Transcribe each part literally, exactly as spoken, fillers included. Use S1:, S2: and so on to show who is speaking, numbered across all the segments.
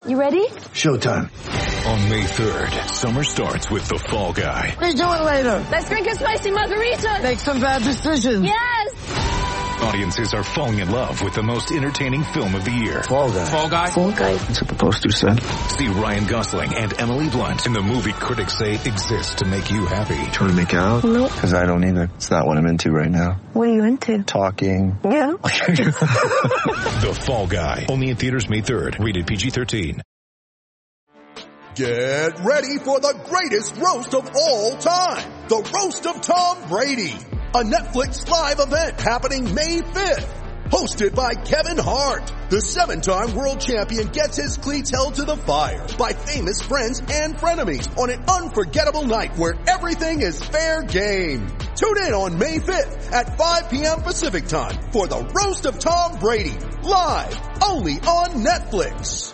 S1: You ready?
S2: Showtime.
S3: On May third, summer starts with The Fall Guy.
S1: Let's do it later. Let's drink a spicy margarita.
S2: Make some bad decisions.
S1: Yes.
S3: Audiences are falling in love with the most entertaining film of the year.
S2: Fall Guy.
S4: Fall Guy.
S1: Fall Guy.
S2: That's what the poster said.
S3: See Ryan Gosling and Emily Blunt in the movie critics say exists to make you happy.
S2: Trying to make it out?
S1: Nope.
S2: Because I don't either. It's not what I'm into right now.
S1: What are you into?
S2: Talking.
S1: Yeah.
S3: The Fall Guy. Only in theaters May third. Rated P G thirteen.
S5: Get ready for the greatest roast of all time. The Roast of Tom Brady. A Netflix live event happening May fifth. Hosted by Kevin Hart. The seven-time world champion gets his cleats held to the fire by famous friends and frenemies on an unforgettable night where everything is fair game. Tune in on May fifth at five p.m. Pacific time for the Roast of Tom Brady. Live only on Netflix.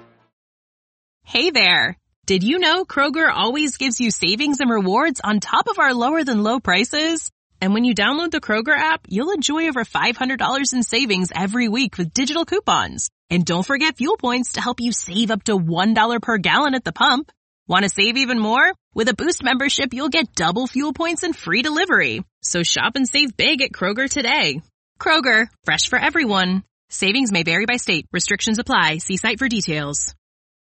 S6: Hey there. Did you know Kroger always gives you savings and rewards on top of our lower than low prices? And when you download the Kroger app, you'll enjoy over five hundred dollars in savings every week with digital coupons. And don't forget fuel points to help you save up to one dollar per gallon at the pump. Want to save even more? With a Boost membership, you'll get double fuel points and free delivery. So shop and save big at Kroger today. Kroger, fresh for everyone. Savings may vary by state. Restrictions apply. See site for details.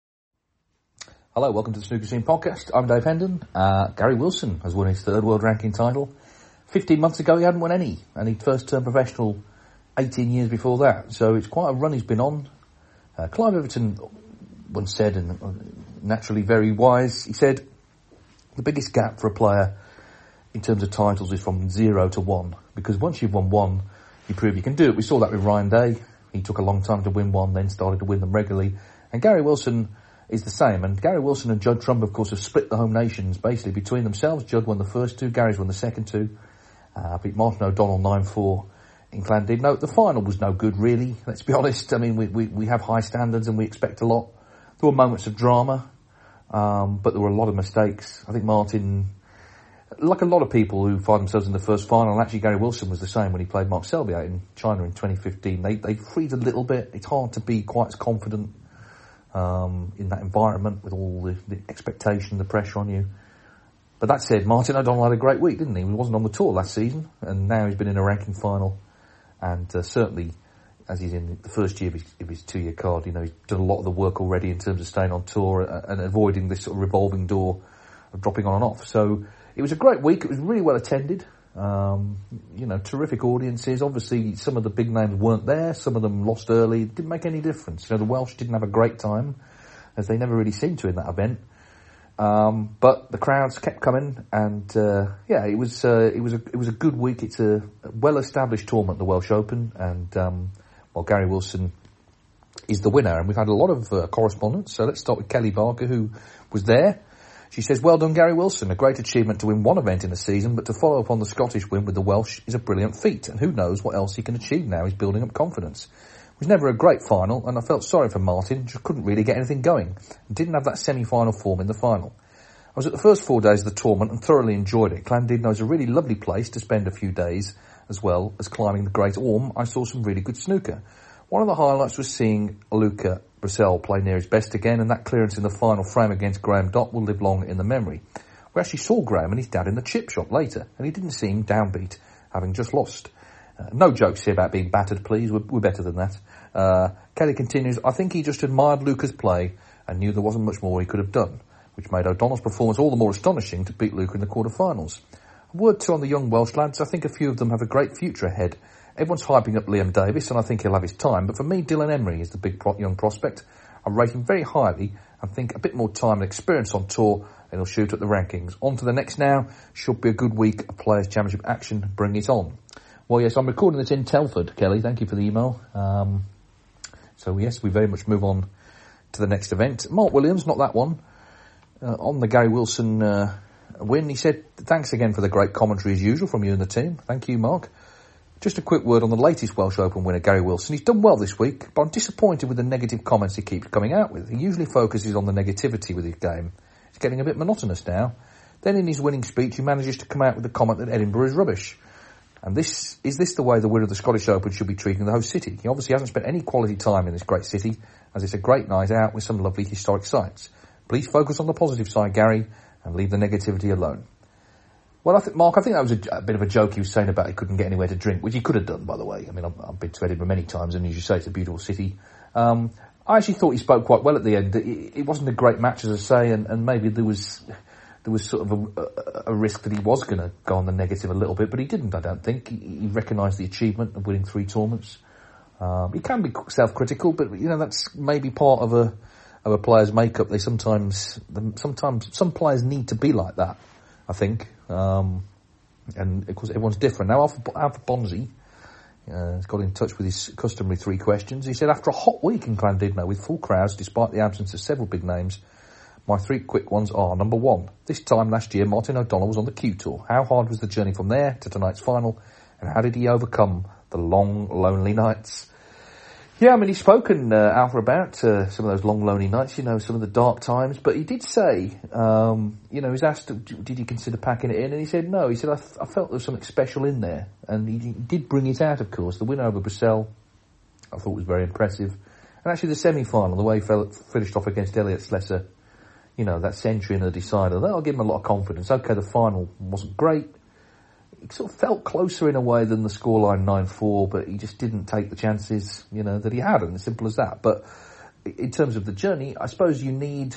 S4: Hello, welcome to the Snooker Scene Podcast. I'm Dave Hendon. Uh, Gary Wilson has won his third world ranking title. Fifteen months ago, he hadn't won any, and he'd first turned professional eighteen years before that. So it's quite a run he's been on. Uh, Clive Everton once said, and naturally very wise, he said, the biggest gap for a player in terms of titles is from zero to one, because once you've won one, you prove you can do it. We saw that with Ryan Day. He took a long time to win one, then started to win them regularly. And Gary Wilson is the same. And Gary Wilson and Judd Trump, of course, have split the home nations basically between themselves. Judd won the first two, Gary's won the second two. Uh, beat Martin O'Donnell nine four in Llandudno. The final was no good, really, let's be honest. I mean, we, we, we have high standards and we expect a lot. There were moments of drama, um, but there were a lot of mistakes. I think Martin, like a lot of people who find themselves in the first final, and actually Gary Wilson was the same when he played Mark Selby out in China in twenty fifteen. They, they freed a little bit. It's hard to be quite as confident um, in that environment with all the, the expectation, the pressure on you. But that said, Martin O'Donnell had a great week, didn't he? He wasn't on the tour last season, and now he's been in a ranking final. And uh, certainly, as he's in the first year of his, of his two-year card, you know, he's done a lot of the work already in terms of staying on tour and avoiding this sort of revolving door of dropping on and off. So it was a great week. It was really well attended. Um, you know, terrific audiences. Obviously, some of the big names weren't there. Some of them lost early. It didn't make any difference. You know, the Welsh didn't have a great time, as they never really seemed to in that event. Um, but the crowds kept coming, and uh, yeah, it was uh, it was a it was a good week. It's a well-established tournament, the Welsh Open, and um, well, Gary Wilson is the winner. And we've had a lot of uh, correspondence. So let's start with Kelly Barker, who was there. She says, "Well done, Gary Wilson. A great achievement to win one event in a season, but to follow up on the Scottish win with the Welsh is a brilliant feat. And who knows what else he can achieve now? He's building up confidence." It was never a great final, and I felt sorry for Martin, just couldn't really get anything going, and didn't have that semi-final form in the final. I was at the first four days of the tournament and thoroughly enjoyed it. Llandudno is a really lovely place to spend a few days, as well as climbing the Great Orme. I saw some really good snooker. One of the highlights was seeing Luca Brissell play near his best again, and that clearance in the final frame against Graham Dott will live long in the memory. We actually saw Graham and his dad in the chip shop later, and he didn't seem downbeat, having just lost. Uh, no jokes here about being battered, please. We're, we're better than that. Uh, Kelly continues, "I think he just admired Luca's play and knew there wasn't much more he could have done, which made O'Donnell's performance all the more astonishing to beat Luca in the quarterfinals. A word too on the young Welsh lads. I think a few of them have a great future ahead. Everyone's hyping up Liam Davis, and I think he'll have his time. But for me, Dylan Emery is the big pro- young prospect. I rate him very highly and think a bit more time and experience on tour, and he'll shoot at the rankings. On to the next now. Should be a good week of Players' Championship action. Bring it on." Well, yes, I'm recording this in Telford, Kelly. Thank you for the email. Um, so, yes, we very much move on to the next event. Mark Williams, not that one. Uh, on the Gary Wilson uh, win, he said, "Thanks again for the great commentary as usual from you and the team." Thank you, Mark. Just a quick word on the latest Welsh Open winner, Gary Wilson. He's done well this week, but I'm disappointed with the negative comments he keeps coming out with. He usually focuses on the negativity with his game. It's getting a bit monotonous now. Then in his winning speech, he manages to come out with the comment that Edinburgh is rubbish. And this is this the way the winner of the Scottish Open should be treating the host city? He obviously hasn't spent any quality time in this great city, as it's a great night out with some lovely historic sights. Please focus on the positive side, Gary, and leave the negativity alone. Well, I think, Mark, I think that was a, a bit of a joke he was saying about he couldn't get anywhere to drink, which he could have done, by the way. I mean, I've, I've been to Edinburgh many times, and as you say, it's a beautiful city. Um, I actually thought he spoke quite well at the end. It, it wasn't a great match, as I say, and, and maybe there was there was sort of a, a, a risk that he was going to go on the negative a little bit, but he didn't, I don't think. He, he recognised the achievement of winning three tournaments. Um, he can be self-critical, but, you know, that's maybe part of a of a player's makeup. They sometimes, sometimes, some players need to be like that, I think. Um, and of course everyone's different. Now Alpha, Alpha Bonzi uh, has got in touch with his customary three questions. He said, after a hot week in Llandudno with full crowds despite the absence of several big names, my three quick ones are: number one, this time last year Martin O'Donnell was on the Q Tour. How hard was the journey from there to tonight's final, and how did he overcome the long, lonely nights? Yeah, I mean, he's spoken, uh, Alpha, about uh, some of those long, lonely nights, you know, some of the dark times, but he did say, um, you know, he was asked, did he consider packing it in? And he said no. He said, I, th- I felt there was something special in there. And he, he did bring it out, of course. The win over Brussels, I thought, was very impressive. And actually the semi-final, the way he fell, finished off against Elliot Slesser, you know, that century in the decider, that'll give him a lot of confidence. Okay, the final wasn't great. It sort of felt closer in a way than the scoreline nine four, but he just didn't take the chances, you know, that he had, and as simple as that. But in terms of the journey, I suppose you need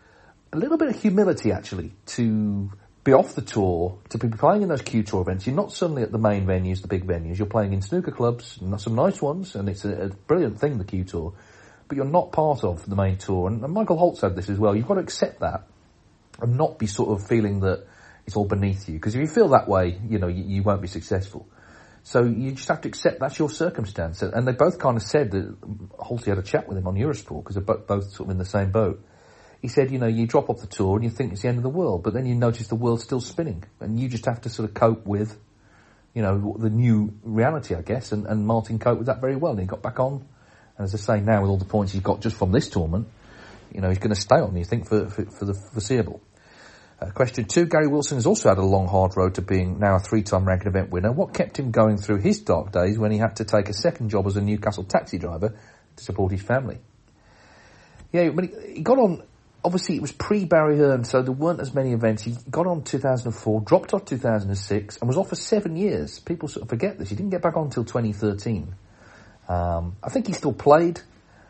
S4: a little bit of humility, actually, to be off the tour, to be playing in those Q Tour events. You're not suddenly at the main venues, the big venues. You're playing in snooker clubs, some nice ones, and it's a, a brilliant thing, the Q Tour. But you're not part of the main tour. And, and Michael Holt said this as well. You've got to accept that and not be sort of feeling that it's all beneath you. Because if you feel that way, you know, you, you won't be successful. So you just have to accept that's your circumstance. And they both kind of said that, Holty had a chat with him on Eurosport, because they're both sort of in the same boat. He said, you know, you drop off the tour and you think it's the end of the world, but then you notice the world's still spinning. And you just have to sort of cope with, you know, the new reality, I guess. And, and Martin coped with that very well. And he got back on. And as I say, now with all the points he's got just from this tournament, you know, he's going to stay on, you think, for, for, for the foreseeable. Uh, question two, Gary Wilson has also had a long, hard road to being now a three-time ranking event winner. What kept him going through his dark days when he had to take a second job as a Newcastle taxi driver to support his family? Yeah, but he, he got on, obviously it was pre-Barry Hearn, so there weren't as many events. He got on two thousand four, dropped off two thousand six, and was off for seven years. People sort of forget this. He didn't get back on until twenty thirteen. Um, I think he still played.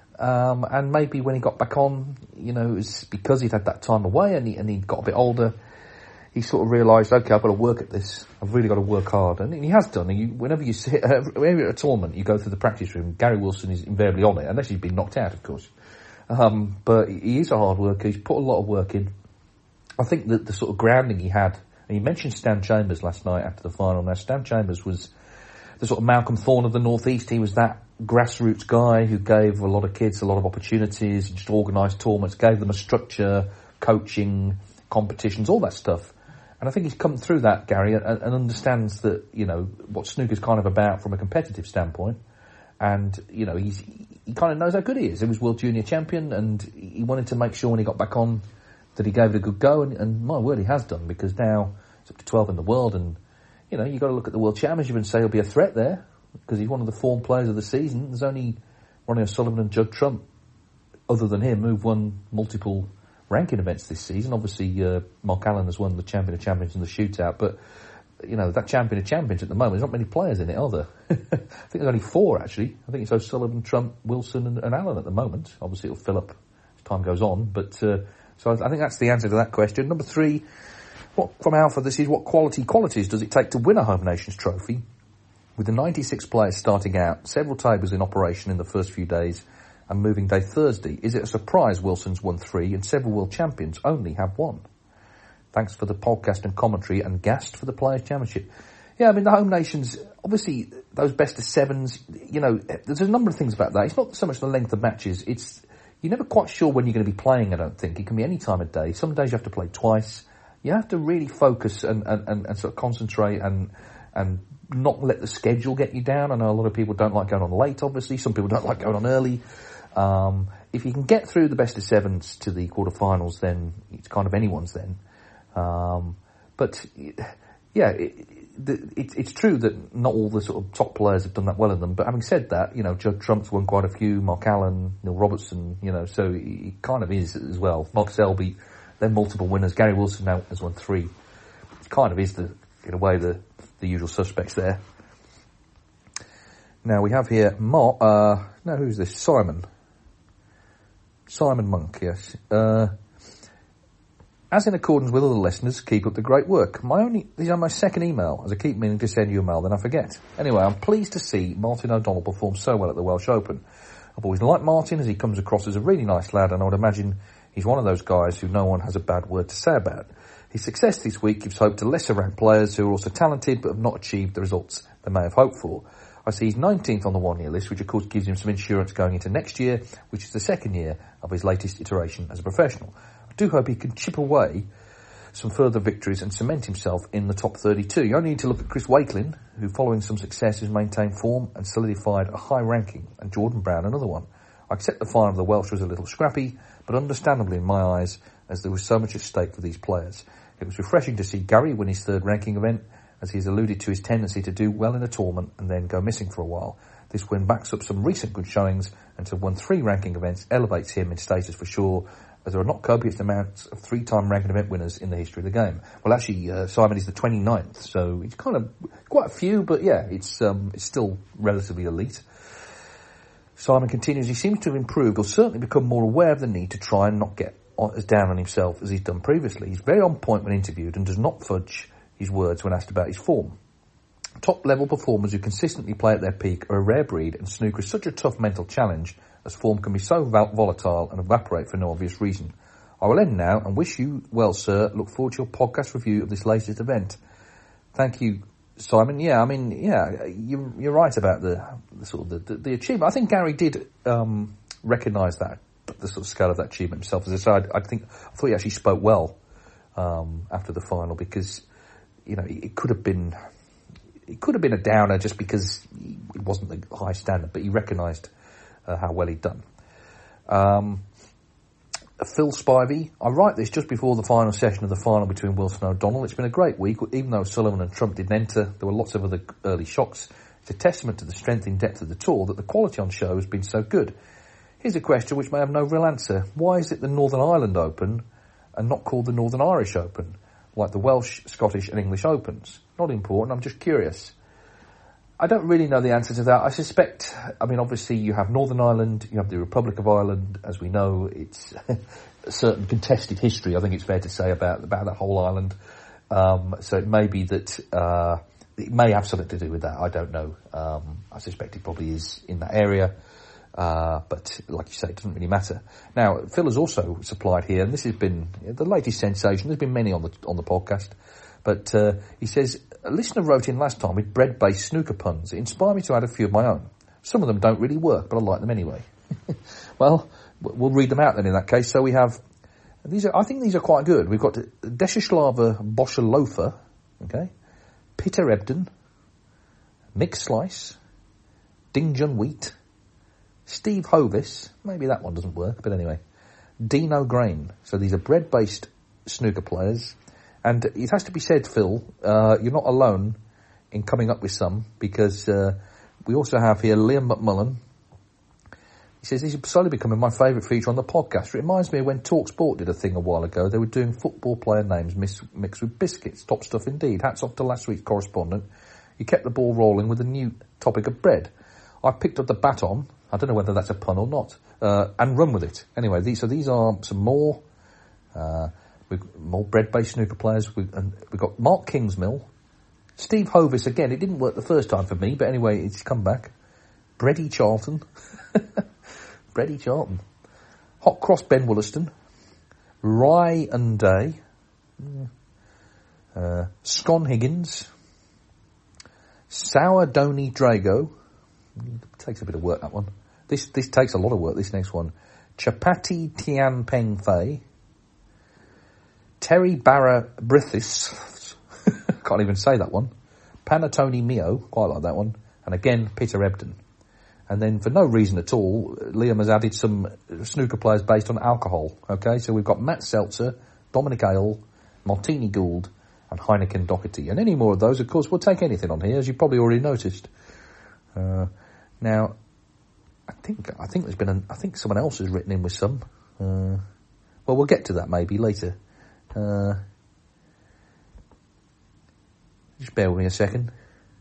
S4: Um, and maybe when he got back on, you know, it was because he'd had that time away and he, and he got a bit older, he sort of realised, okay, I've got to work at this. I've really got to work hard. And he has done. You, whenever you sit, uh, whenever you're at a tournament, you go through the practice room, Gary Wilson is invariably on it, unless he's been knocked out, of course. Um, but he is a hard worker. He's put a lot of work in. I think that the sort of grounding he had, and you mentioned Stan Chambers last night after the final. Now, Stan Chambers was the sort of Malcolm Thorne of the North East. He was that grassroots guy who gave a lot of kids a lot of opportunities, just organised tournaments, gave them a structure, coaching, competitions, all that stuff. And I think he's come through that, Gary, and, and understands that, you know, what snooker's kind of about from a competitive standpoint. And, you know, he's, he kind of knows how good he is. He was World Junior Champion, and he wanted to make sure when he got back on that he gave it a good go. And, and my word, he has done, because now it's up to twelve in the world. And, you know, you've got to look at the World Championship and say he'll be a threat there, because he's one of the form players of the season. There's only Ronnie O'Sullivan and Judd Trump, other than him, who've won multiple ranking events this season. Obviously, uh, Mark Allen has won the Champion of Champions in the shootout, but, you know, that Champion of Champions at the moment, there's not many players in it, are there? I think there's only four, actually. I think it's O'Sullivan, Trump, Wilson and, and Allen at the moment. Obviously, it'll fill up as time goes on, but, uh, so I, I think that's the answer to that question. Number three, what, from Alpha, this is what quality qualities does it take to win a Home Nations trophy? With the ninety-six players starting out, several tables in operation in the first few days, and moving day Thursday, is it a surprise Wilson's won three and several world champions only have one? Thanks for the podcast and commentary, and gassed for the Players' Championship. Yeah, I mean, the Home Nations, obviously, those best of sevens, you know, there's a number of things about that. It's not so much the length of matches, it's, you're never quite sure when you're going to be playing, I don't think. It can be any time of day. Some days you have to play twice. You have to really focus and, and, and, and sort of concentrate and, and not let the schedule get you down. I know a lot of people don't like going on late, obviously. Some people don't like going on early. Um, if you can get through the best of sevens to the quarterfinals, then it's kind of anyone's then. Um, but, yeah, it, the, it, it's true that not all the sort of top players have done that well in them, but having said that, you know, Judd Trump's won quite a few, Mark Allen, Neil Robertson, you know, so he kind of is as well. Mark Selby, they're multiple winners. Gary Wilson now has won three. It kind of is, the in a way, the, the usual suspects there. Now we have here Mark, uh, no, who's this? Simon. Simon Monk, yes. Uh, As in accordance with other listeners, keep up the great work. My only, these are my second email, as I keep meaning to send you a mail, then I forget. Anyway, I'm pleased to see Martin O'Donnell perform so well at the Welsh Open. I've always liked Martin, as he comes across as a really nice lad, and I would imagine he's one of those guys who no one has a bad word to say about. His success this week gives hope to lesser-ranked players who are also talented but have not achieved the results they may have hoped for. I see he's nineteenth on the one-year list, which of course gives him some insurance going into next year, which is the second year of his latest iteration as a professional. I do hope he can chip away some further victories and cement himself in the top thirty-two. You only need to look at Chris Wakelin, who following some success has maintained form and solidified a high ranking, and Jordan Brown another one. I accept the final of the Welsh was a little scrappy, but understandably in my eyes, as there was so much at stake for these players. It was refreshing to see Gary win his third ranking event, as he's alluded to his tendency to do well in a tournament and then go missing for a while. This win backs up some recent good showings, and to have won three ranking events elevates him in status for sure, as there are not copious amounts of three-time ranking event winners in the history of the game. Well, actually, uh, Simon is the twenty-ninth, so it's kind of quite a few, but yeah, it's um, it's still relatively elite. Simon continues, he seems to have improved or certainly become more aware of the need to try and not get as down on himself as he's done previously. He's very on point when interviewed and does not fudge his words when asked about his form. Top-level performers who consistently play at their peak are a rare breed, and snooker is such a tough mental challenge, as form can be so vol- volatile and evaporate for no obvious reason. I will end now and wish you well, sir. Look forward to your podcast review of this latest event. Thank you, Simon. Yeah, I mean, yeah, you, you're right about the, the sort of the, the, the achievement. I think Gary did um, recognise that, the sort of scale of that achievement himself. As I said, I think I thought he actually spoke well um, after the final, because you know it could have been it could have been a downer just because it wasn't the high standard, but he recognised Uh, how well he'd done. Um, Phil Spivey, I write this just before the final session of the final between Wilson and O'Donnell. It's been a great week, even though Sullivan and Trump didn't enter. There were lots of other early shocks. It's a testament to the strength and depth of the tour that the quality on show has been so good. Here's a question which may have no real answer. Why is it the Northern Ireland Open and not called the Northern Irish Open, like the Welsh, Scottish and English Opens? Not important, I'm just curious. I don't really know the answer to that. I suspect, I mean, obviously you have Northern Ireland, you have the Republic of Ireland. As we know, it's a certain contested history, I think it's fair to say, about about that whole island. Um, so it may be that, uh, it may have something to do with that. I don't know. Um, I suspect it probably is in that area. Uh, but like you say, it doesn't really matter. Now, Phil has also supplied here, and this has been the latest sensation. There's been many on the, on the podcast. But uh, he says, a listener wrote in last time with bread-based snooker puns. It inspired me to add a few of my own. Some of them don't really work, but I like them anyway. Well, we'll read them out then in that case. So we have, these are, I think these are quite good. We've got Deshislava Boshalofa, okay, Peter Ebden, Mick Slice, Ding Jun Wheat, Steve Hovis, maybe that one doesn't work, but anyway, Dino Grain. So these are bread-based snooker players. And it has to be said, Phil, uh, you're not alone in coming up with some, because uh, we also have here Liam McMullen. He says, these are slowly becoming my favourite feature on the podcast. It reminds me of when TalkSport did a thing a while ago. They were doing football player names mix, mixed with biscuits. Top stuff indeed. Hats off to last week's correspondent. You kept the ball rolling with a new topic of bread. I picked up the baton. I don't know whether that's a pun or not. Uh, and run with it. Anyway, these, so these are some more... Uh, We've got more bread-based snooker players. We've, and we've got Mark Kingsmill. Steve Hovis, again, it didn't work the first time for me, but anyway, it's come back. Breddy Charlton. Breddy Charlton. Hot Cross Ben Wollaston. Rye and Day. Uh, Scon Higgins. Sour Donny Drago. Takes a bit of work, that one. This this takes a lot of work, this next one. Chapati Tian Peng Fei. Terry Barra Brithis, can't even say that one. Panatoni Mio, quite like that one. And again, Peter Ebden. And then for no reason at all, Liam has added some snooker players based on alcohol. Okay, so we've got Matt Seltzer, Dominic Ale, Martini Gould, and Heineken Doherty. And any more of those, of course, we'll take anything on here, as you've probably already noticed. Uh, now, I think I think there's been an, I think someone else has written in with some. Uh, well, we'll get to that maybe later. Uh, just bear with me a second.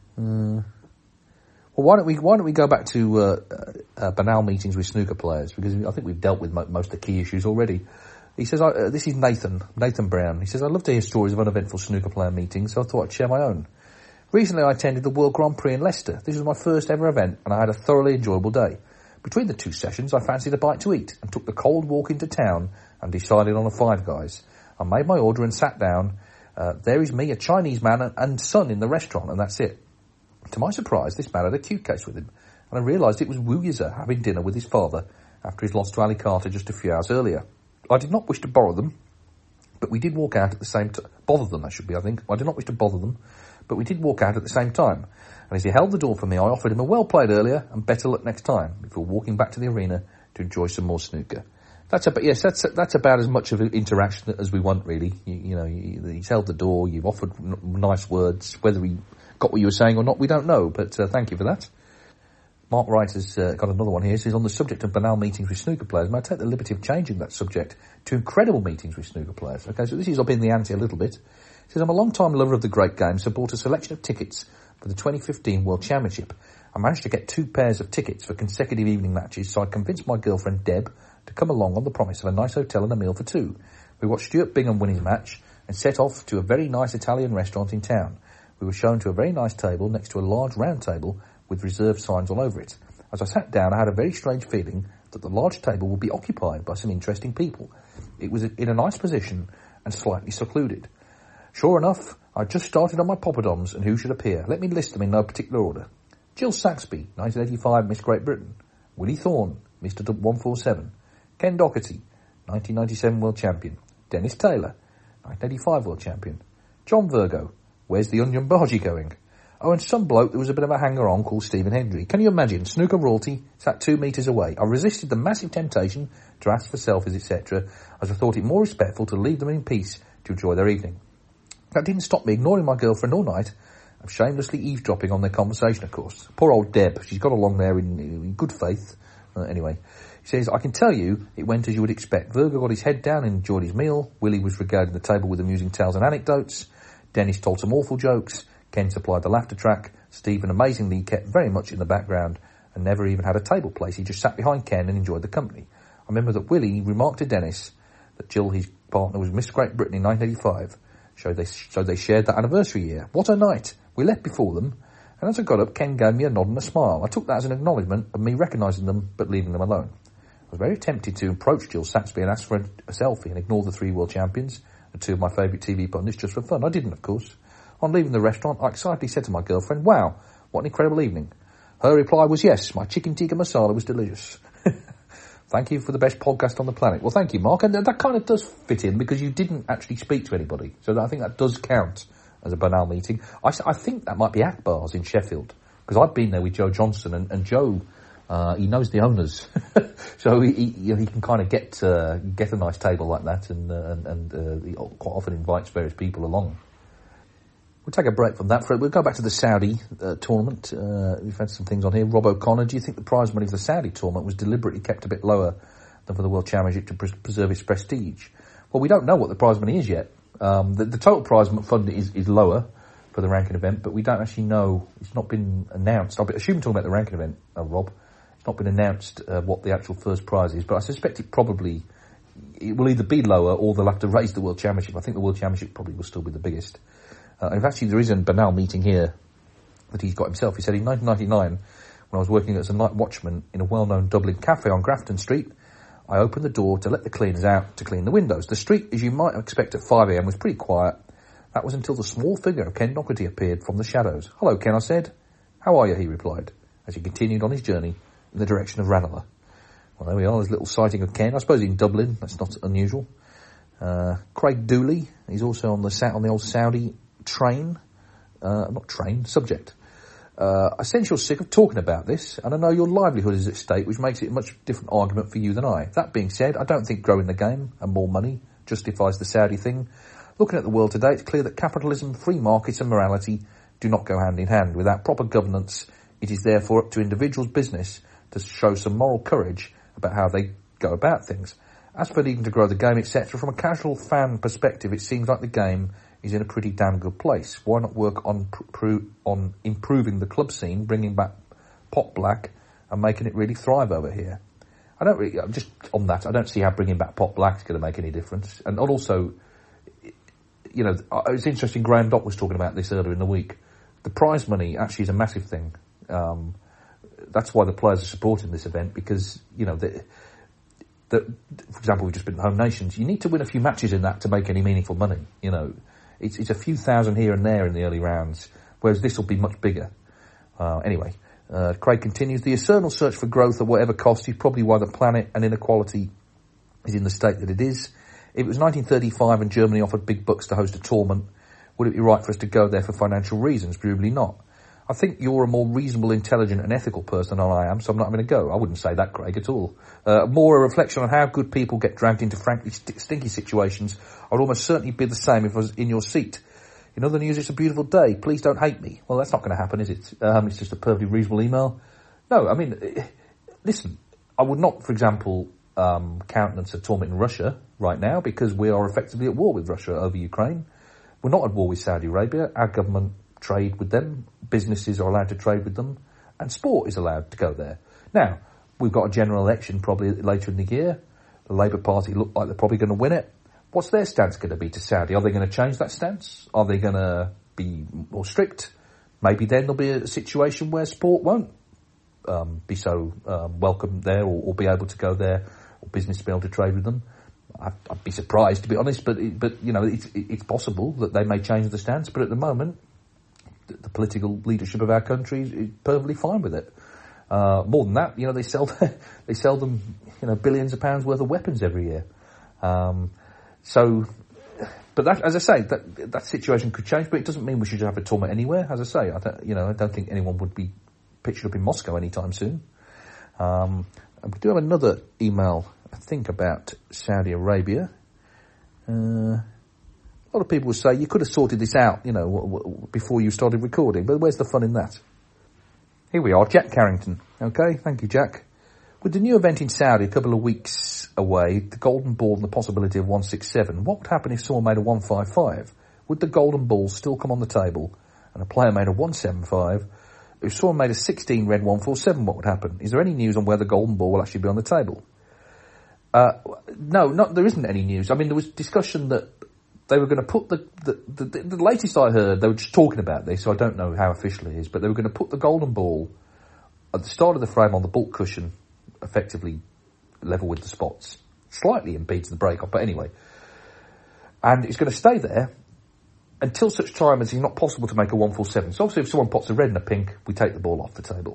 S4: Uh, well, why don't we why don't we go back to uh, uh, banal meetings with snooker players, because I think we've dealt with mo- most of the key issues already. He says, uh, this is Nathan, Nathan Brown. He says, I'd love to hear stories of uneventful snooker player meetings, so I thought I'd share my own. Recently I attended the World Grand Prix in Leicester. This was my first ever event, and I had a thoroughly enjoyable day. Between the two sessions, I fancied a bite to eat, and took the cold walk into town, and decided on a Five Guys. I made my order and sat down. Uh, there is me, a Chinese man, and, and son in the restaurant, and that's it. To my surprise, this man had a cue case with him, and I realised it was Wu Yize having dinner with his father, after his loss to Ali Carter just a few hours earlier. I did not wish to borrow them, but we did walk out at the same time. Bother them, that should be, I think. I did not wish to bother them, but we did walk out at the same time. And as he held the door for me, I offered him a well played earlier and better luck next time, before walking back to the arena to enjoy some more snooker. That's about, yes, that's that's about as much of an interaction as we want, really. You, you know, you, he's held the door, you've offered n- nice words. Whether he got what you were saying or not, we don't know, but uh, thank you for that. Mark Wright has uh, got another one here. He says, on the subject of banal meetings with snooker players, may I take the liberty of changing that subject to incredible meetings with snooker players? Okay, so this is up in the ante a little bit. He says, I'm a long-time lover of the great game, so bought a selection of tickets for the twenty fifteen World Championship. I managed to get two pairs of tickets for consecutive evening matches, so I convinced my girlfriend, Deb, to come along on the promise of a nice hotel and a meal for two. We watched Stuart Bingham win his match and set off to a very nice Italian restaurant in town. We were shown to a very nice table next to a large round table with reserved signs all over it. As I sat down, I had a very strange feeling that the large table would be occupied by some interesting people. It was in a nice position and slightly secluded. Sure enough, I'd just started on my poppadoms, and who should appear? Let me list them in no particular order. Jill Saxby, nineteen eighty-five Miss Great Britain. Willie Thorne, Mister one forty-seven. Ken Doherty, nineteen ninety-seven World Champion. Dennis Taylor, nineteen eighty-five World Champion. John Virgo, where's the onion bargee going? Oh, and some bloke that was a bit of a hanger-on called Stephen Hendry. Can you imagine? Snooker royalty sat two metres away. I resisted the massive temptation to ask for selfies, et cetera, as I thought it more respectful to leave them in peace to enjoy their evening. That didn't stop me ignoring my girlfriend all night. I'm shamelessly eavesdropping on their conversation, of course. Poor old Deb. She's got along there in, in good faith. Uh, anyway, he says, I can tell you it went as you would expect. Virgo got his head down and enjoyed his meal. Willie was regaling the table with amusing tales and anecdotes. Dennis told some awful jokes. Ken supplied the laughter track. Stephen amazingly kept very much in the background and never even had a table place. He just sat behind Ken and enjoyed the company. I remember that Willie remarked to Dennis that Jill, his partner, was Miss Great Britain in nineteen eighty-five. So they, so they shared that anniversary year. What a night. We left before them, and as I got up, Ken gave me a nod and a smile. I took that as an acknowledgement of me recognising them, but leaving them alone. I was very tempted to approach Jill Saxby and ask for a, a selfie and ignore the three world champions and two of my favourite T V pundits just for fun. I didn't, of course. On leaving the restaurant, I excitedly said to my girlfriend, wow, what an incredible evening. Her reply was yes, my chicken tikka masala was delicious. Thank you for the best podcast on the planet. Well, thank you, Mark. And that kind of does fit in because you didn't actually speak to anybody. So I think that does count as a banal meeting. I, I think that might be Akbar's in Sheffield because I've been there with Joe Johnson and, and Joe, uh, he knows the owners. So he, he, you know, he can kind of get uh, get a nice table like that and, uh, and, and uh, he quite often invites various people along. We'll take a break from that. For We'll go back to the Saudi uh, tournament. Uh, we've had some things on here. Rob O'Connor, do you think the prize money for the Saudi tournament was deliberately kept a bit lower than for the World Championship to pres- preserve its prestige? Well, we don't know what the prize money is yet. Um, the, the total prize fund is, is lower for the ranking event, but we don't actually know. It's not been announced. I'll be assuming talking about the ranking event, uh, Rob. It's not been announced uh, what the actual first prize is, but I suspect it probably it will either be lower or they'll have to raise the World Championship. I think the World Championship probably will still be the biggest. Uh, and actually, there is a banal meeting here that he's got himself. He said in nineteen ninety-nine, when I was working as a night watchman in a well-known Dublin cafe on Grafton Street, I opened the door to let the cleaners out to clean the windows. The street, as you might expect at five a.m, was pretty quiet. That was until the small figure of Ken Doherty appeared from the shadows. Hello, Ken, I said. How are you, he replied, as he continued on his journey in the direction of Ranelagh. Well, there we are, there's a little sighting of Ken. I suppose in Dublin, that's not unusual. Uh, Craig Dooley, he's also on the on the old Saudi train, uh, not train, subject. Uh, I sense you're sick of talking about this, and I know your livelihood is at stake, which makes it a much different argument for you than I. That being said, I don't think growing the game and more money justifies the Saudi thing. Looking at the world today, it's clear that capitalism, free markets and morality do not go hand in hand. Without proper governance, it is therefore up to individuals' business to show some moral courage about how they go about things. As for needing to grow the game, et cetera, from a casual fan perspective, it seems like the game is in a pretty damn good place. Why not work on pr- on improving the club scene, bringing back Pot Black and making it really thrive over here? I don't really, just on that, I don't see how bringing back Pot Black is going to make any difference. And also, you know, it was interesting, Graham Dock was talking about this earlier in the week. The prize money actually is a massive thing. Um, that's why the players are supporting this event, because, you know, the, the, for example, we've just been at Home Nations. You need to win a few matches in that to make any meaningful money, you know. It's, it's a few thousand here and there in the early rounds, whereas this will be much bigger. Uh, anyway, uh, Craig continues, the eternal search for growth at whatever cost is probably why the planet and inequality is in the state that it is. If it was nineteen thirty-five and Germany offered big bucks to host a tournament, would it be right for us to go there for financial reasons? Presumably not. I think you're a more reasonable, intelligent and ethical person than I am, so I'm not going to go. I wouldn't say that, Craig, at all. Uh, more a reflection on how good people get dragged into frankly st- stinky situations. I would almost certainly be the same if I was in your seat. In other news, it's a beautiful day. Please don't hate me. Well, that's not going to happen, is it? Um, it's just a perfectly reasonable email. No, I mean, listen, I would not, for example, um, countenance a tournament in Russia right now because we are effectively at war with Russia over Ukraine. We're not at war with Saudi Arabia. Our government trade with them. Businesses are allowed to trade with them. And sport is allowed to go there. Now, we've got a general election probably later in the year. The Labour Party look like they're probably going to win it. What's their stance going to be to Saudi? Are they going to change that stance? Are they going to be more strict? Maybe then there'll be a situation where sport won't um, be so um, welcome there or, or be able to go there or business to be able to trade with them. I'd, I'd be surprised, to be honest, but, it, but you know, it's, it's possible that they may change the stance, but at the moment, the, the political leadership of our country is perfectly fine with it. Uh, more than that, you know, they sell, they sell them, you know, billions of pounds worth of weapons every year. Um, So, but that, as I say, that that situation could change, but it doesn't mean we should have a tournament anywhere. As I say, I don't, you know, I don't think anyone would be pitched up in Moscow anytime soon. Um, and we do have another email, I think, about Saudi Arabia. Uh, a lot of people would say you could have sorted this out, you know, w- w- before you started recording, but where's the fun in that? Here we are, Jack Carrington. Okay, thank you, Jack. With the new event in Saudi a couple of weeks away, the golden ball and the possibility of one sixty-seven, what would happen if someone made a one fifty-five? Would the golden ball still come on the table and a player made a one seventy-five? If someone made a sixteen red one forty-seven, what would happen? Is there any news on where the golden ball will actually be on the table? Uh, no, not, there isn't any news. I mean, there was discussion that they were going to put the the, the, the latest I heard, they were just talking about this, so I don't know how official it is, but they were going to put the golden ball at the start of the frame on the bulk cushion, effectively level with the spots. Slightly impedes the break-off, but anyway. And it's going to stay there until such time as it's not possible to make a one forty-seven. So obviously if someone pots a red and a pink, we take the ball off the table.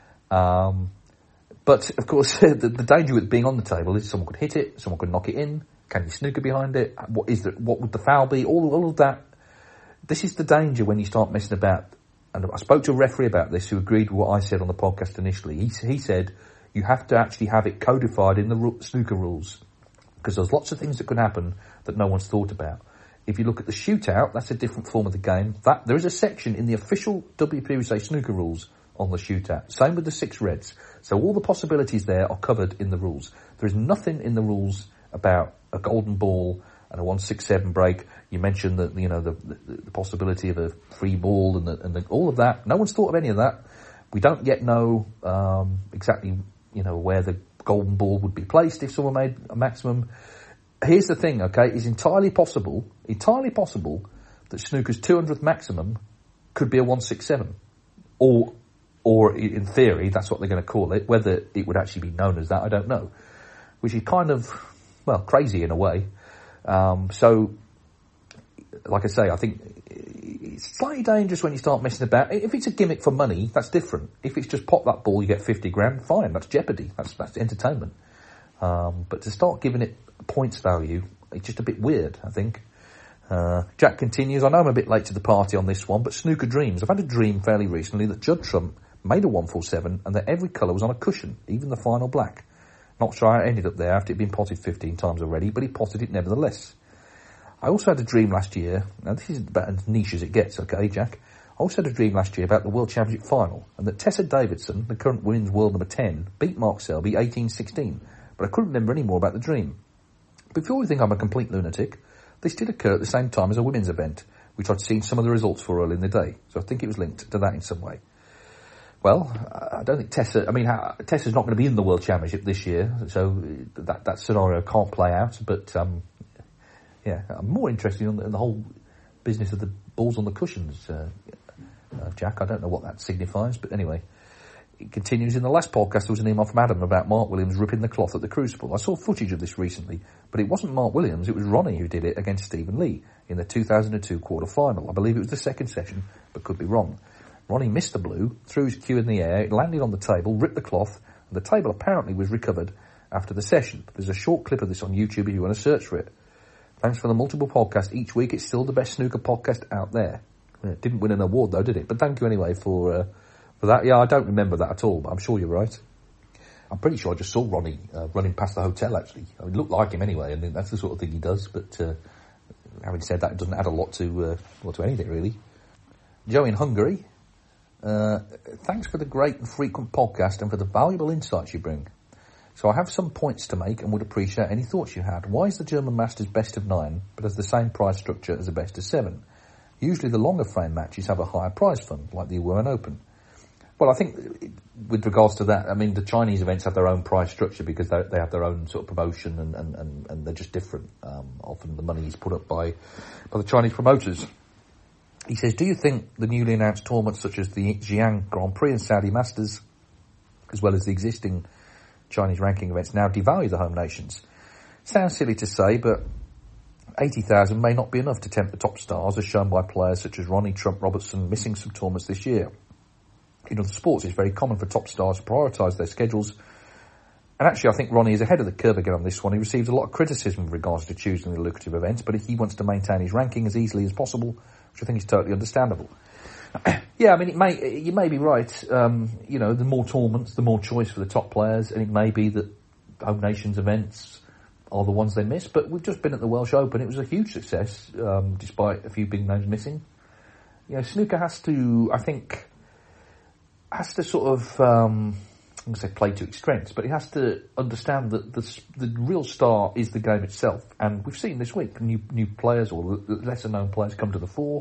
S4: Um, but, of course, the, the danger with being on the table is someone could hit it, someone could knock it in, can you snooker behind it, what is the, what would the foul be, all, all of that. This is the danger when you start messing about. And I spoke to a referee about this who agreed with what I said on the podcast initially. He, he said, you have to actually have it codified in the ru- snooker rules, because there's lots of things that could happen that no one's thought about. If you look at the shootout, that's a different form of the game. That there is a section in the official W P B S A snooker rules on the shootout. Same with the six reds. So all the possibilities there are covered in the rules. There is nothing in the rules about a golden ball and a one sixty-seven break. You mentioned that, you know, the, the, the possibility of a free ball and, the, and the, all of that. No one's thought of any of that. We don't yet know um, exactly, you know, where the golden ball would be placed if someone made a maximum. Here's the thing, okay, it's entirely possible, entirely possible that snooker's two hundredth maximum could be a one sixty-seven. Or, or in theory, that's what they're going to call it. Whether it would actually be known as that, I don't know. Which is kind of, well, crazy in a way. Um, so, like I say, I think it's slightly dangerous when you start messing about. If it's a gimmick for money, that's different. If it's just pop that ball, you get fifty grand, fine, that's jeopardy, that's, that's entertainment. Um, but to start giving it points value, it's just a bit weird, I think. Uh, Jack continues, I know I'm a bit late to the party on this one, but snooker dreams. I've had a dream fairly recently that Judd Trump made a one forty-seven and that every colour was on a cushion, even the final black. Not sure how it ended up there after it had been potted fifteen times already, but he potted it nevertheless. I also had a dream last year. Now, this is about as niche as it gets, okay, Jack? I also had a dream last year about the World Championship final, and that Tessa Davidson, the current women's world number ten, beat Mark Selby eighteen sixteen, but I couldn't remember any more about the dream. Before we think I'm a complete lunatic, this did occur at the same time as a women's event, which I'd seen some of the results for early in the day, so I think it was linked to that in some way. Well, I don't think Tessa, I mean, Tessa's not going to be in the World Championship this year, so that, that scenario can't play out, but, um, yeah, I'm more interested in the, in the whole business of the balls on the cushions, uh, uh, Jack. I don't know what that signifies, but anyway. It continues. In the last podcast, there was an email from Adam about Mark Williams ripping the cloth at the Crucible. I saw footage of this recently, but it wasn't Mark Williams, it was Ronnie who did it against Stephen Lee in the two thousand two quarter-final. I believe it was the second session, but could be wrong. Ronnie missed the blue, threw his cue in the air, it landed on the table, ripped the cloth, and the table apparently was recovered after the session. There's a short clip of this on YouTube if you want to search for it. Thanks for the multiple podcasts each week. It's still the best snooker podcast out there. It didn't win an award though, did it? But thank you anyway for uh, for that. Yeah, I don't remember that at all, but I'm sure you're right. I'm pretty sure I just saw Ronnie uh, running past the hotel, actually. I mean, it looked like him anyway, and that's the sort of thing he does. But uh, having said that, it doesn't add a lot to, uh, well, to anything, really. Joe in Hungary, uh, thanks for the great and frequent podcast and for the valuable insights you bring. So I have some points to make and would appreciate any thoughts you had. Why is the German Masters best of nine, but has the same prize structure as the best of seven? Usually the longer frame matches have a higher prize fund, like the U S Open. Well, I think with regards to that, I mean, the Chinese events have their own prize structure because they, they have their own sort of promotion and, and, and, and they're just different. Um, often the money is put up by, by the Chinese promoters. He says, do you think the newly announced tournaments such as the Xi'an Grand Prix and Saudi Masters, as well as the existing Chinese ranking events, now devalue the home nations? Sounds silly to say, but eighty thousand may not be enough to tempt the top stars, as shown by players such as Ronnie, Trump, Robertson, missing some tournaments this year. In other sports, it's very common for top stars to prioritise their schedules. And actually, I think Ronnie is ahead of the curve again on this one. He receives a lot of criticism with regards to choosing the lucrative events, but he wants to maintain his ranking as easily as possible, which I think is totally understandable. Yeah, I mean, it may, you may be right. Um, you know, the more tournaments, the more choice for the top players, and it may be that home nations events are the ones they miss. But we've just been at the Welsh Open. It was a huge success, um, despite a few big names missing. You know, snooker has to, I think, has to sort of, um, I'm going to say play to its strengths, but it has to understand that the, the real star is the game itself. And we've seen this week new new players or lesser known players come to the fore,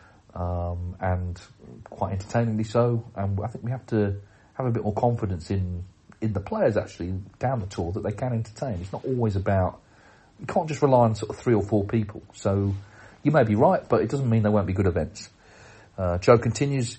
S4: um, and quite entertainingly so. And I think we have to have a bit more confidence in in the players actually down the tour that they can entertain. It's not always about, you can't just rely on sort of three or four people. So you may be right, but it doesn't mean there won't be good events. Uh, Joe continues.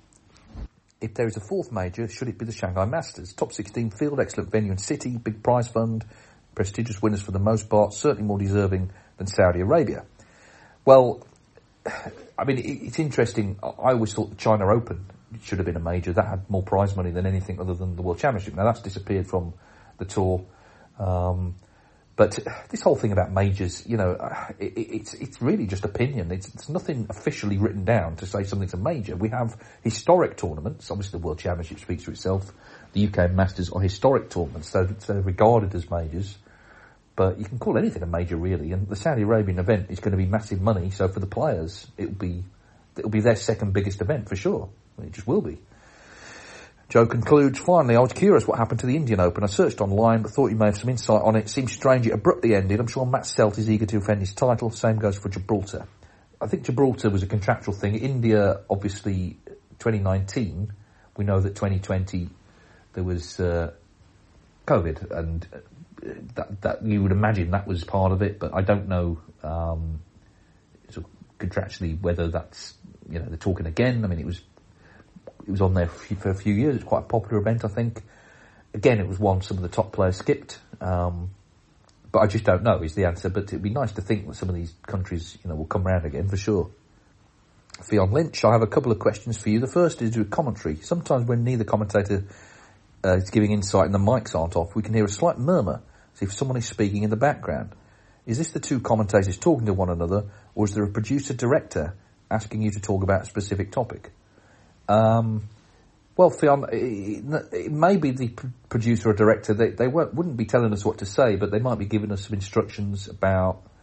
S4: If there is a fourth major, should it be the Shanghai Masters? Top sixteen field, excellent venue and city, big prize fund, prestigious winners for the most part, certainly more deserving than Saudi Arabia. Well, I mean, it's interesting. I always thought the China Open should have been a major. That had more prize money than anything other than the World Championship. Now, that's disappeared from the tour. Um, but this whole thing about majors, you know, it, it's it's really just opinion. It's, it's nothing officially written down to say something's a major. We have historic tournaments. Obviously, the World Championship speaks for itself. The U K Masters are historic tournaments, so they're regarded as majors. But you can call anything a major, really. And the Saudi Arabian event is going to be massive money. So for the players, it'll be it'll be their second biggest event for sure. It just will be. Joe concludes, finally, I was curious what happened to the Indian Open. I searched online, but thought you may have some insight on it. It seems strange it abruptly ended. I'm sure Matt Selt is eager to defend his title. Same goes for Gibraltar. I think Gibraltar was a contractual thing. India, obviously, twenty nineteen. We know that twenty twenty there was uh, COVID, and that, that you would imagine that was part of it, but I don't know um, sort of contractually whether that's, you know, they're talking again. I mean, it was It was on there for a few years. It's quite a popular event, I think. Again, it was one some of the top players skipped. Um, but I just don't know is the answer. But it'd be nice to think that some of these countries, you know, will come round again for sure. Fionn Lynch, I have a couple of questions for you. The first is with commentary. Sometimes when neither commentator uh, is giving insight and the mics aren't off, we can hear a slight murmur as if someone is speaking in the background. Is this the two commentators talking to one another, or is there a producer-director asking you to talk about a specific topic? Um, well, Fionn, it, it may be the p- producer or director. They, they won't, wouldn't be telling us what to say, but they might be giving us some instructions about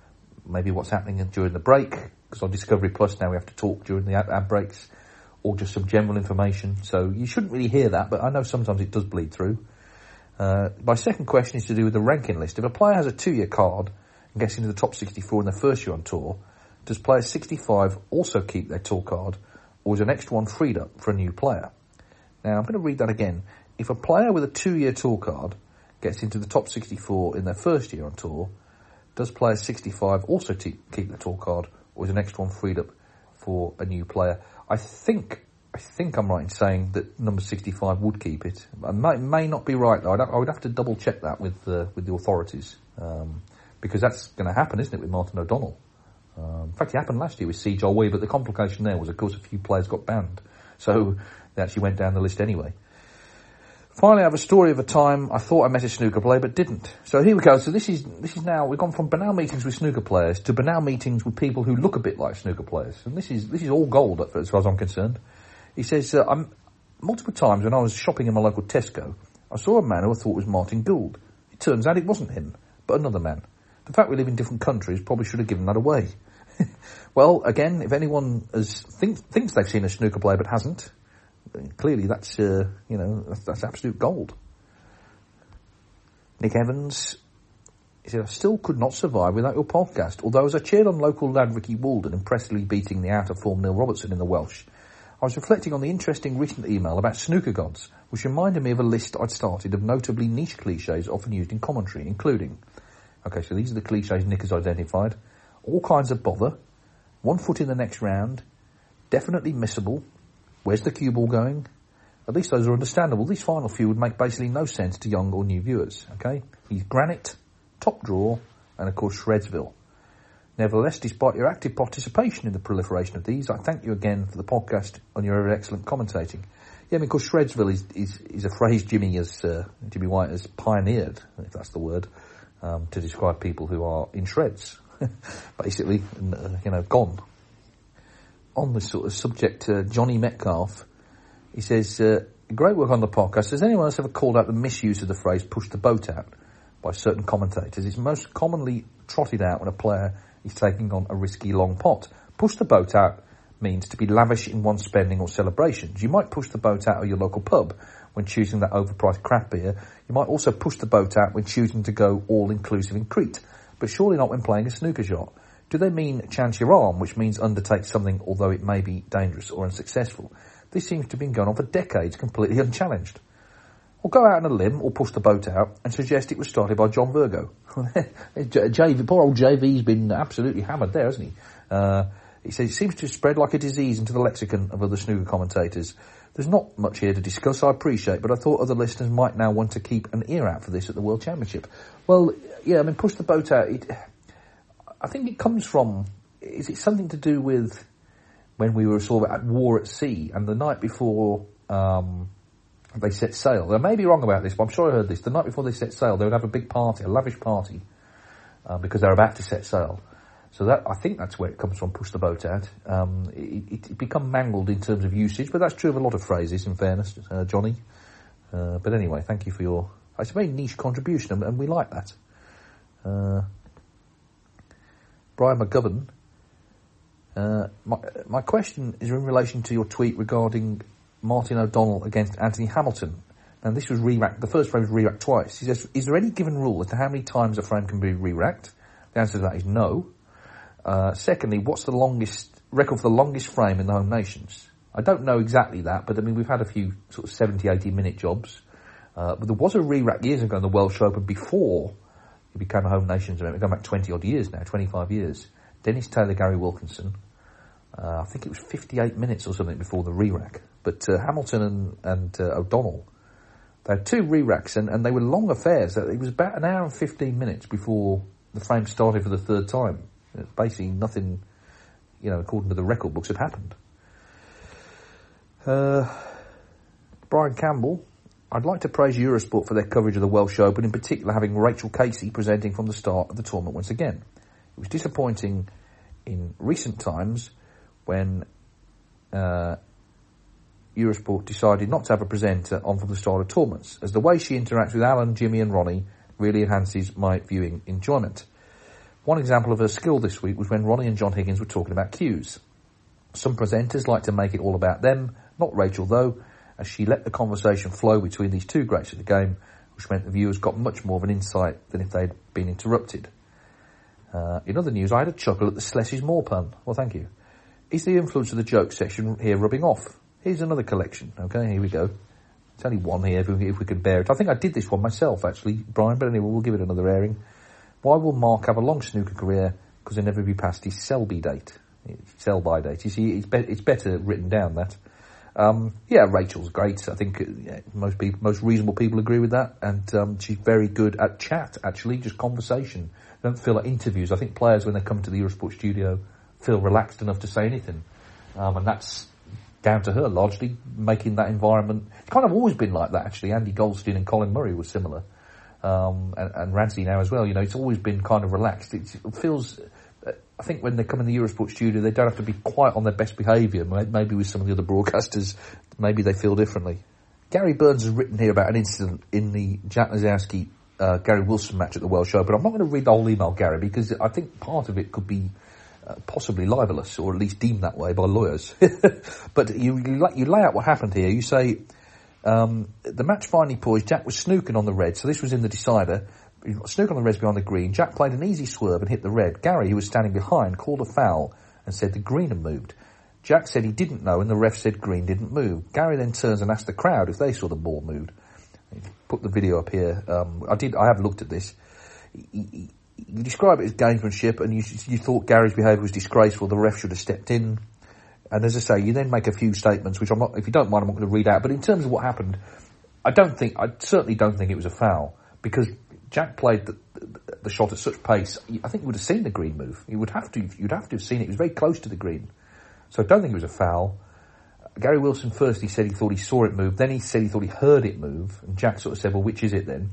S4: maybe what's happening during the break, because on Discovery Plus now we have to talk during the ad, ad breaks, or just some general information. So you shouldn't really hear that, but I know sometimes it does bleed through. Uh, my second question is to do with the ranking list. If a player has a two-year card and gets into the top sixty-four in their first year on tour, does player sixty-five also keep their tour card, or is the next one freed up for a new player? Now, I'm going to read that again. If a player with a two-year tour card gets into the top sixty-four in their first year on tour, does player sixty-five also t- keep the tour card, or is the next one freed up for a new player? I think I think I'm right in saying that number sixty-five would keep it. I may, may not be right, though. I'd, I would have to double-check that with, uh, with the authorities, um, because that's going to happen, isn't it, with Martin O'Donnell? Um, in fact, it happened last year with C. Joel Wee, but the complication there was, of course, a few players got banned. So they actually went down the list anyway. Finally, I have a story of a time I thought I met a snooker player, but didn't. So here we go. So this is this is now, we've gone from banal meetings with snooker players to banal meetings with people who look a bit like snooker players. And this is this is all gold, as far as I'm concerned. He says, uh, I'm, multiple times when I was shopping in my local Tesco, I saw a man who I thought was Martin Gould. It turns out it wasn't him, but another man. The fact we live in different countries probably should have given that away. Well, again, if anyone has think, thinks they've seen a snooker player but hasn't, clearly that's, uh, you know, that's, that's absolute gold. Nick Evans, he said, I still could not survive without your podcast. Although as I cheered on local lad Ricky Walden impressively beating the out-of-form Neil Robertson in the Welsh, I was reflecting on the interesting recent email about snooker gods, which reminded me of a list I'd started of notably niche cliches often used in commentary, including, okay, so these are the cliches Nick has identified: all kinds of bother, one foot in the next round, definitely missable, where's the cue ball going? At least those are understandable. These final few would make basically no sense to young or new viewers, okay? He's Granite, Top Draw, and of course Shredsville. Nevertheless, despite your active participation in the proliferation of these, I thank you again for the podcast and your excellent commentating. Yeah, I mean, of course, Shredsville is, is, is a phrase Jimmy has, uh, Jimmy White has pioneered, if that's the word, um, to describe people who are in shreds, basically, and, uh, you know, gone. On this sort of subject, uh, Johnny Metcalf, he says, uh, great work on the podcast. Has anyone else ever called out the misuse of the phrase push the boat out by certain commentators? It's most commonly trotted out when a player is taking on a risky long pot. Push the boat out means to be lavish in one's spending or celebrations. You might push the boat out of your local pub when choosing that overpriced craft beer. You might also push the boat out when choosing to go all-inclusive in Crete, but surely not when playing a snooker shot. Do they mean chance your arm, which means undertake something although it may be dangerous or unsuccessful? This seems to have been going on for decades, completely unchallenged. Or go out on a limb or push the boat out and suggest it was started by John Virgo. J V, poor old J V's been absolutely hammered there, hasn't he? Uh, he says it seems to spread like a disease into the lexicon of other snooker commentators. There's not much here to discuss, I appreciate, but I thought other listeners might now want to keep an ear out for this at the World Championship. Well, yeah, I mean, push the boat out, it, I think it comes from, is it something to do with when we were sort of at war at sea and the night before um, they set sail? I may be wrong about this, but I'm sure I heard this. The night before they set sail, they would have a big party, a lavish party, uh, because they're about to set sail. So that, I think that's where it comes from, push the boat out. Um, it, it, it become mangled in terms of usage, but that's true of a lot of phrases, in fairness, uh, Johnny. Uh, but anyway, thank you for your, it's a very niche contribution, and, and we like that. Uh, Brian McGovern, uh, my, my question is in relation to your tweet regarding Martin O'Donnell against Anthony Hamilton. And this was re-racked, the first frame was re-racked twice. He says, is there any given rule as to how many times a frame can be re-racked? The answer to that is no. Uh, secondly, what's the longest record for the longest frame in the home nations? I don't know exactly that, but I mean, we've had a few sort of seventy, eighty minute jobs. Uh, but there was a re-rack years ago in the Welsh Open before he became a home nations event. We're going back twenty odd years now, twenty-five years. Dennis Taylor, Gary Wilkinson. Uh, I think it was fifty-eight minutes or something before the re-rack. But uh, Hamilton and, and uh, O'Donnell, they had two re-racks and, and they were long affairs. It was about an hour and fifteen minutes before the frame started for the third time. Basically nothing, you know, according to the record books had happened. Uh, Brian Campbell, I'd like to praise Eurosport for their coverage of the Welsh Open, in particular having Rachel Casey presenting from the start of the tournament once again. It was disappointing in recent times when uh, Eurosport decided not to have a presenter on from the start of tournaments, as the way she interacts with Alan, Jimmy and Ronnie really enhances my viewing enjoyment. One example of her skill this week was when Ronnie and John Higgins were talking about cues. Some presenters like to make it all about them, not Rachel though, as she let the conversation flow between these two greats of the game, which meant the viewers got much more of an insight than if they'd been interrupted. Uh, in other news, I had a chuckle at the Slesses Moore pun. Well, thank you. Is the influence of the joke section here rubbing off? Here's another collection. Okay, here we go. There's only one here if we, if we can bear it. I think I did this one myself, actually, Brian, but anyway, we'll give it another airing. Why will Mark have a long snooker career? Because he'll never be past his sell-by date. Sell-by date. You see, it's, be- it's better written down, that. Um, yeah, Rachel's great. I think yeah, most people, most reasonable people agree with that. And um, she's very good at chat, actually, just conversation. Don't feel like interviews. I think players, when they come to the Eurosport studio, feel relaxed enough to say anything. Um, and that's down to her, largely, making that environment. It's kind of always been like that, actually. Andy Goldstein and Colin Murray were similar. Um, and, and Ramsey now as well. You know, it's always been kind of relaxed. It feels, uh, I think when they come in the Eurosport studio, they don't have to be quite on their best behaviour. Maybe with some of the other broadcasters, maybe they feel differently. Gary Burns has written here about an incident in the Jack Lazowski uh, Gary Wilson match at the Welsh Open. I'm not going to read the whole email, Gary, because I think part of it could be uh, possibly libelous, or at least deemed that way by lawyers. But you, you, you lay out what happened here. You say, um, the match finally poised. Jack was snooking on the red, so this was in the decider. Snooking on the reds behind the green. Jack played an easy swerve and hit the red. Gary, who was standing behind, called a foul and said the green had moved. Jack said he didn't know, and the ref said green didn't move. Gary then turns and asked the crowd if they saw the ball moved. Put the video up here. Um, I did. I have looked at this. You describe it as gamesmanship, and you, you thought Gary's behaviour was disgraceful. The ref should have stepped in. And as I say, you then make a few statements, which I'm not. If you don't mind, I'm not going to read out. But in terms of what happened, I don't think. I certainly don't think it was a foul, because Jack played the, the, the shot at such pace. I think you would have seen the green move. You would have to. You'd have to have seen it. It was very close to the green. So I don't think it was a foul. Gary Wilson first, he said he thought he saw it move. Then he said he thought he heard it move. And Jack sort of said, well, which is it then?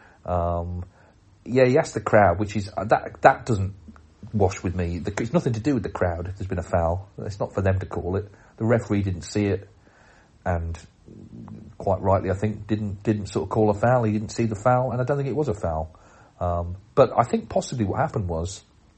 S4: Um, yeah, he asked the crowd, which is, uh, that that doesn't wash with me. The, it's nothing to do with the crowd if there's been a foul. It's not for them to call it. The referee didn't see it. And quite rightly, I think, didn't didn't sort of call a foul. He didn't see the foul. And I don't think it was a foul. Um, but I think possibly what happened was,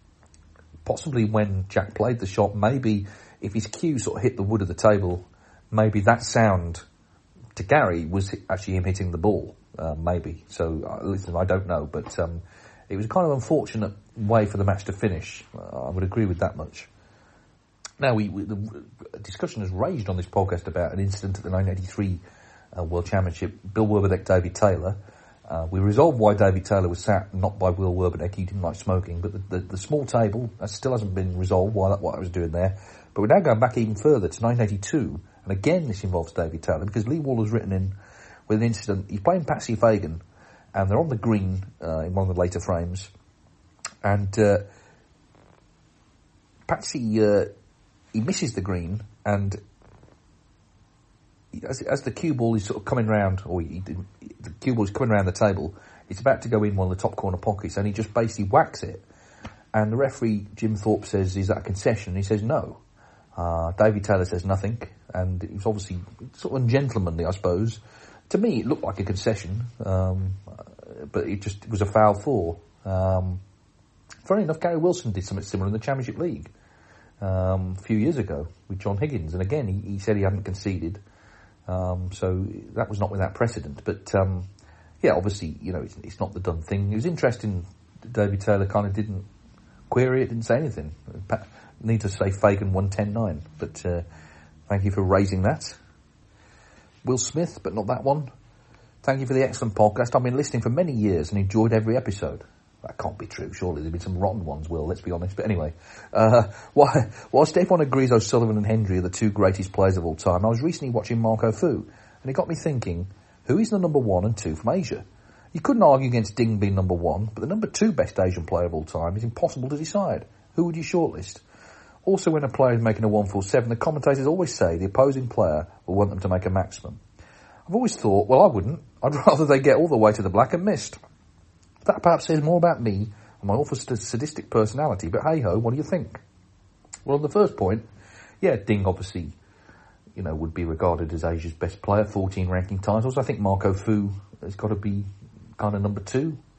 S4: possibly when Jack played the shot, maybe if his cue sort of hit the wood of the table, maybe that sound to Gary was actually him hitting the ball, uh, maybe. So, uh, listen, I don't know, but um, it was a kind of unfortunate way for the match to finish. Uh, I would agree with that much. Now, we, we, the discussion has raged on this podcast about an incident at the nineteen eighty-three uh, World Championship. Bill Werbedeck, David Taylor. Uh, we resolved why David Taylor was sat, not by Will Werbedeck. He didn't like smoking, but the, the, the small table that still hasn't been resolved. Why that, what I was doing there. But we're now going back even further to nineteen eighty-two, and again this involves David Taylor, because Lee Waller's written in with an incident. He's playing Patsy Fagan, and they're on the green uh, in one of the later frames, and uh, Patsy uh, he misses the green, and as, as the cue ball is sort of coming round, or he, he, the cue ball is coming around the table, it's about to go in one of the top corner pockets, and he just basically whacks it. And the referee, Jim Thorpe, says, is that a concession? And he says no. Uh, David Taylor says nothing, and it was obviously sort of ungentlemanly, I suppose. To me, it looked like a concession, um, but it just it was a foul four. Um, funny enough, Gary Wilson did something similar in the Championship League um, a few years ago with John Higgins, and again, he, he said he hadn't conceded, um, so that was not without precedent. But um, yeah, obviously, you know, it's, it's not the done thing. It was interesting. David Taylor kind of didn't query it, didn't say anything. Need to say Fagan one ten nine, but uh, thank you for raising that. Will Smith, but not that one. Thank you for the excellent podcast. I've been listening for many years and enjoyed every episode. That can't be true, surely. There've been some rotten ones, Will, let's be honest. But anyway, uh, while, while Stefan agrees O'Sullivan and Hendry are the two greatest players of all time, I was recently watching Marco Fu, and it got me thinking, who is the number one and two from Asia? You couldn't argue against Ding being number one, but the number two best Asian player of all time is impossible to decide. Who would you shortlist? Also, when a player is making a one forty-seven, the commentators always say the opposing player will want them to make a maximum. I've always thought, well, I wouldn't. I'd rather they get all the way to the black and missed. That perhaps says more about me and my awful sadistic personality, but hey-ho, what do you think? Well, on the first point, yeah, Ding obviously, you know, would be regarded as Asia's best player, fourteen ranking titles. I think Marco Fu has got to be kind of number two.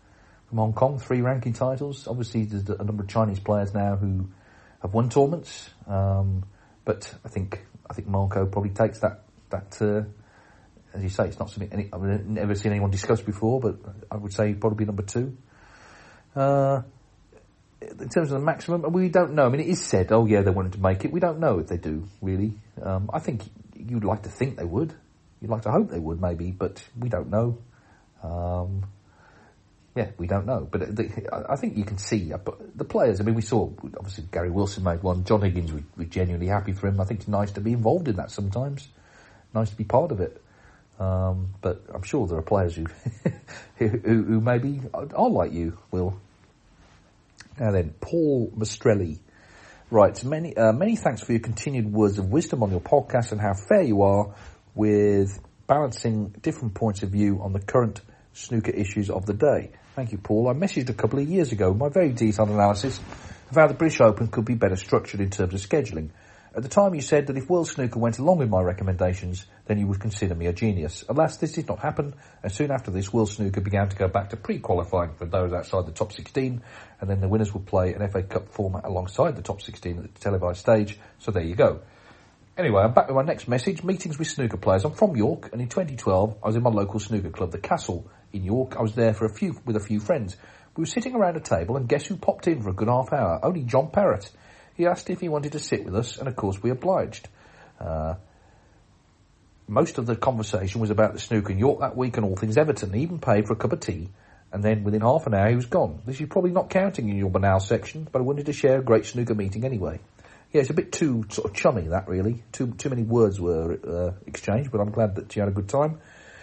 S4: from Hong Kong, three ranking titles. Obviously, there's a number of Chinese players now who have won tournaments, um, but I think I think Marco probably takes that that. Uh, as you say, it's not something any, I've never seen anyone discuss before, but I would say probably number two. Uh, in terms of the maximum, we don't know. I mean, it is said, oh yeah, they wanted to make it. We don't know if they do, really. Um, I think you'd like to think they would. You'd like to hope they would, maybe, but we don't know. Um, yeah, we don't know. But the, I think you can see uh, the players. I mean, we saw, obviously, Gary Wilson made one. John Higgins, we, we're genuinely happy for him. I think it's nice to be involved in that sometimes. Nice to be part of it. Um, but I'm sure there are players who, who, who maybe are like you, Will. Now then, Paul Mastrelli writes, many, uh, many thanks for your continued words of wisdom on your podcast and how fair you are with balancing different points of view on the current snooker issues of the day. Thank you, Paul. I messaged a couple of years ago my very detailed analysis of how the British Open could be better structured in terms of scheduling. At the time you said that if World Snooker went along with my recommendations, then you would consider me a genius. Alas, this did not happen, and soon after this, World Snooker began to go back to pre-qualifying for those outside the top sixteen, and then the winners would play an F A Cup format alongside the top sixteen at the televised stage, so there you go. Anyway, I'm back with my next message, meetings with snooker players. I'm from York, and in twenty twelve, I was in my local snooker club, the Castle, in York. I was there for a few with a few friends. We were sitting around a table, and guess who popped in for a good half hour? Only John Parrott. He asked if he wanted to sit with us, and of course we obliged. Uh, most of the conversation was about the snooker in York that week and all things Everton. He even paid for a cup of tea, and then within half an hour he was gone. This is probably not counting in your banal section, but I wanted to share a great snooker meeting anyway. Yeah, it's a bit too sort of chummy, that really. Too too many words were uh, exchanged, but I'm glad that you had a good time.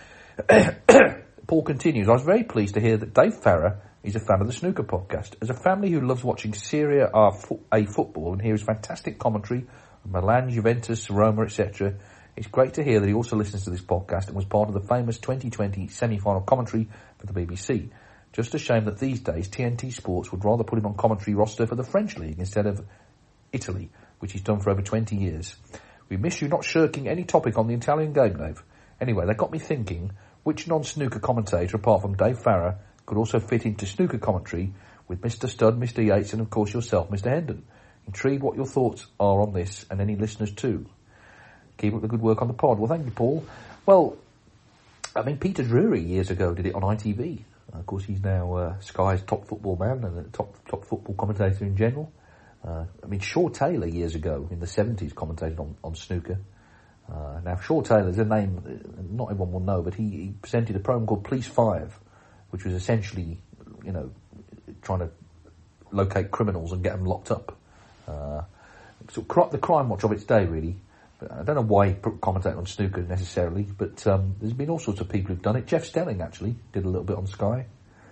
S4: Paul continues, I was very pleased to hear that Dave Farrer is a fan of the snooker podcast. As a family who loves watching Serie A football and hears fantastic commentary of Milan, Juventus, Roma, et cetera, it's great to hear that he also listens to this podcast and was part of the famous twenty twenty semi-final commentary for the B B C. Just a shame that these days T N T Sports would rather put him on commentary roster for the French League instead of Italy, which he's done for over twenty years. We miss you not shirking any topic on the Italian game, Dave. Anyway, that got me thinking, which non-snooker commentator, apart from Dave Farrer, could also fit into snooker commentary with Mister Studd, Mister Yates, and of course yourself, Mister Hendon. Intrigued what your thoughts are on this, and any listeners too. Keep up the good work on the pod. Well, thank you, Paul. Well, I mean, Peter Drury years ago did it on I T V. Uh, of course, he's now uh, Sky's top football man and a top top football commentator in general. Uh, I mean, Shaw Taylor years ago in the seventies commentated on, on snooker. Uh, now, Shaw Taylor's a name not everyone will know, but he, he presented a program called Police Five, which was essentially, you know, trying to locate criminals and get them locked up. Uh, so cr- the crime watch of its day, really. But I don't know why he commentated on snooker necessarily, but um, there's been all sorts of people who've done it. Jeff Stelling, actually, did a little bit on Sky.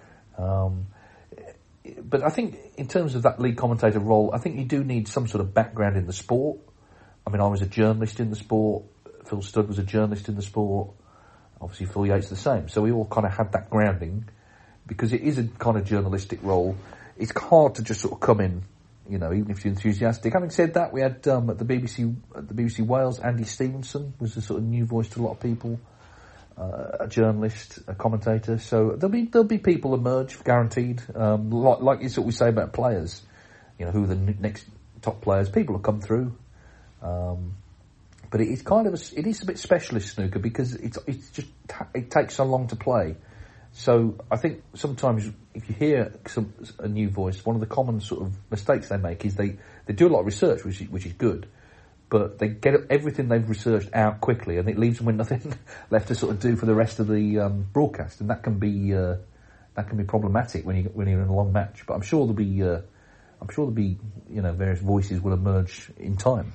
S4: Um, but I think in terms of that lead commentator role, I think you do need some sort of background in the sport. I mean, I was a journalist in the sport. Phil Studd was a journalist in the sport. Obviously, Phil Yates the same. So we all kind of had that grounding because it is a kind of journalistic role. It's hard to just sort of come in, you know, even if you're enthusiastic. Having said that, we had um, at the B B C, at the B B C Wales, Andy Stevenson was a sort of new voice to a lot of people, uh, a journalist, a commentator. So there'll be there'll be people emerge, guaranteed. Um, like, like it's what we say about players, you know, who are the next top players. People will come through. Um, but it is kind of a, it is a bit specialist snooker because it's it's just it takes so long to play. So I think sometimes if you hear some, a new voice, one of the common sort of mistakes they make is they, they do a lot of research, which is, which is good, but they get everything they've researched out quickly, and it leaves them with nothing left to sort of do for the rest of the um, broadcast, and that can be uh, that can be problematic when you when you're in a long match. But I'm sure there'll be uh, I'm sure there'll be you know various voices will emerge in time.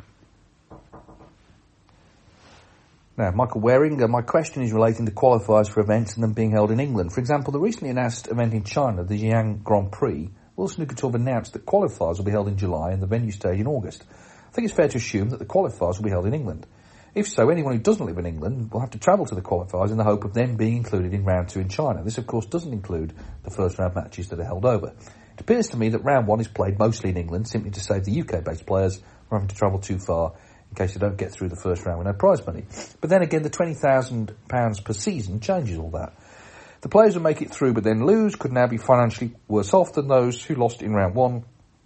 S4: Now, Michael Waring, uh, my question is relating to qualifiers for events and them being held in England. For example, the recently announced event in China, the Xi'an Grand Prix, World Snooker Tour have announced that qualifiers will be held in July and the venue stage in August. I think it's fair to assume that the qualifiers will be held in England. If so, anyone who doesn't live in England will have to travel to the qualifiers in the hope of them being included in round two in China. This, of course, doesn't include the first round matches that are held over. It appears to me that round one is played mostly in England, simply to save the U K-based players from having to travel too far in case they don't get through the first round with no prize money. But then again, the twenty thousand pounds per season changes all that. The players who make it through but then lose could now be financially worse off than those who lost in round one,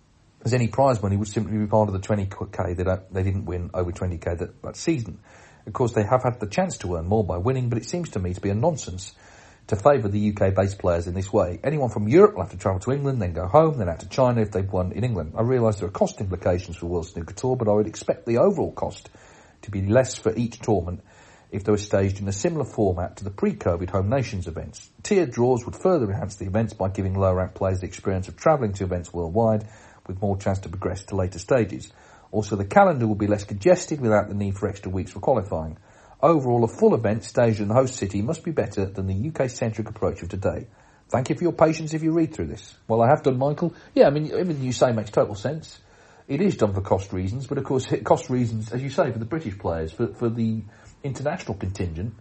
S4: as any prize money would simply be part of the twenty K that they didn't win over twenty K that, that season. Of course, they have had the chance to earn more by winning, but it seems to me to be a nonsense to favour the U K-based players in this way. Anyone from Europe will have to travel to England, then go home, then out to China if they've won in England. I realise there are cost implications for World Snooker Tour, but I would expect the overall cost to be less for each tournament if they were staged in a similar format to the pre-COVID Home Nations events. Tiered draws would further enhance the events by giving lower-ranked players the experience of travelling to events worldwide with more chance to progress to later stages. Also, the calendar will be less congested without the need for extra weeks for qualifying. Overall, a full event staged in the host city must be better than the U K-centric approach of today. Thank you for your patience if you read through this. Well, I have done, Michael. Yeah, I mean, everything you say makes total sense. It is done for cost reasons, but of course, cost reasons, as you say, for the British players, for, for the international contingent,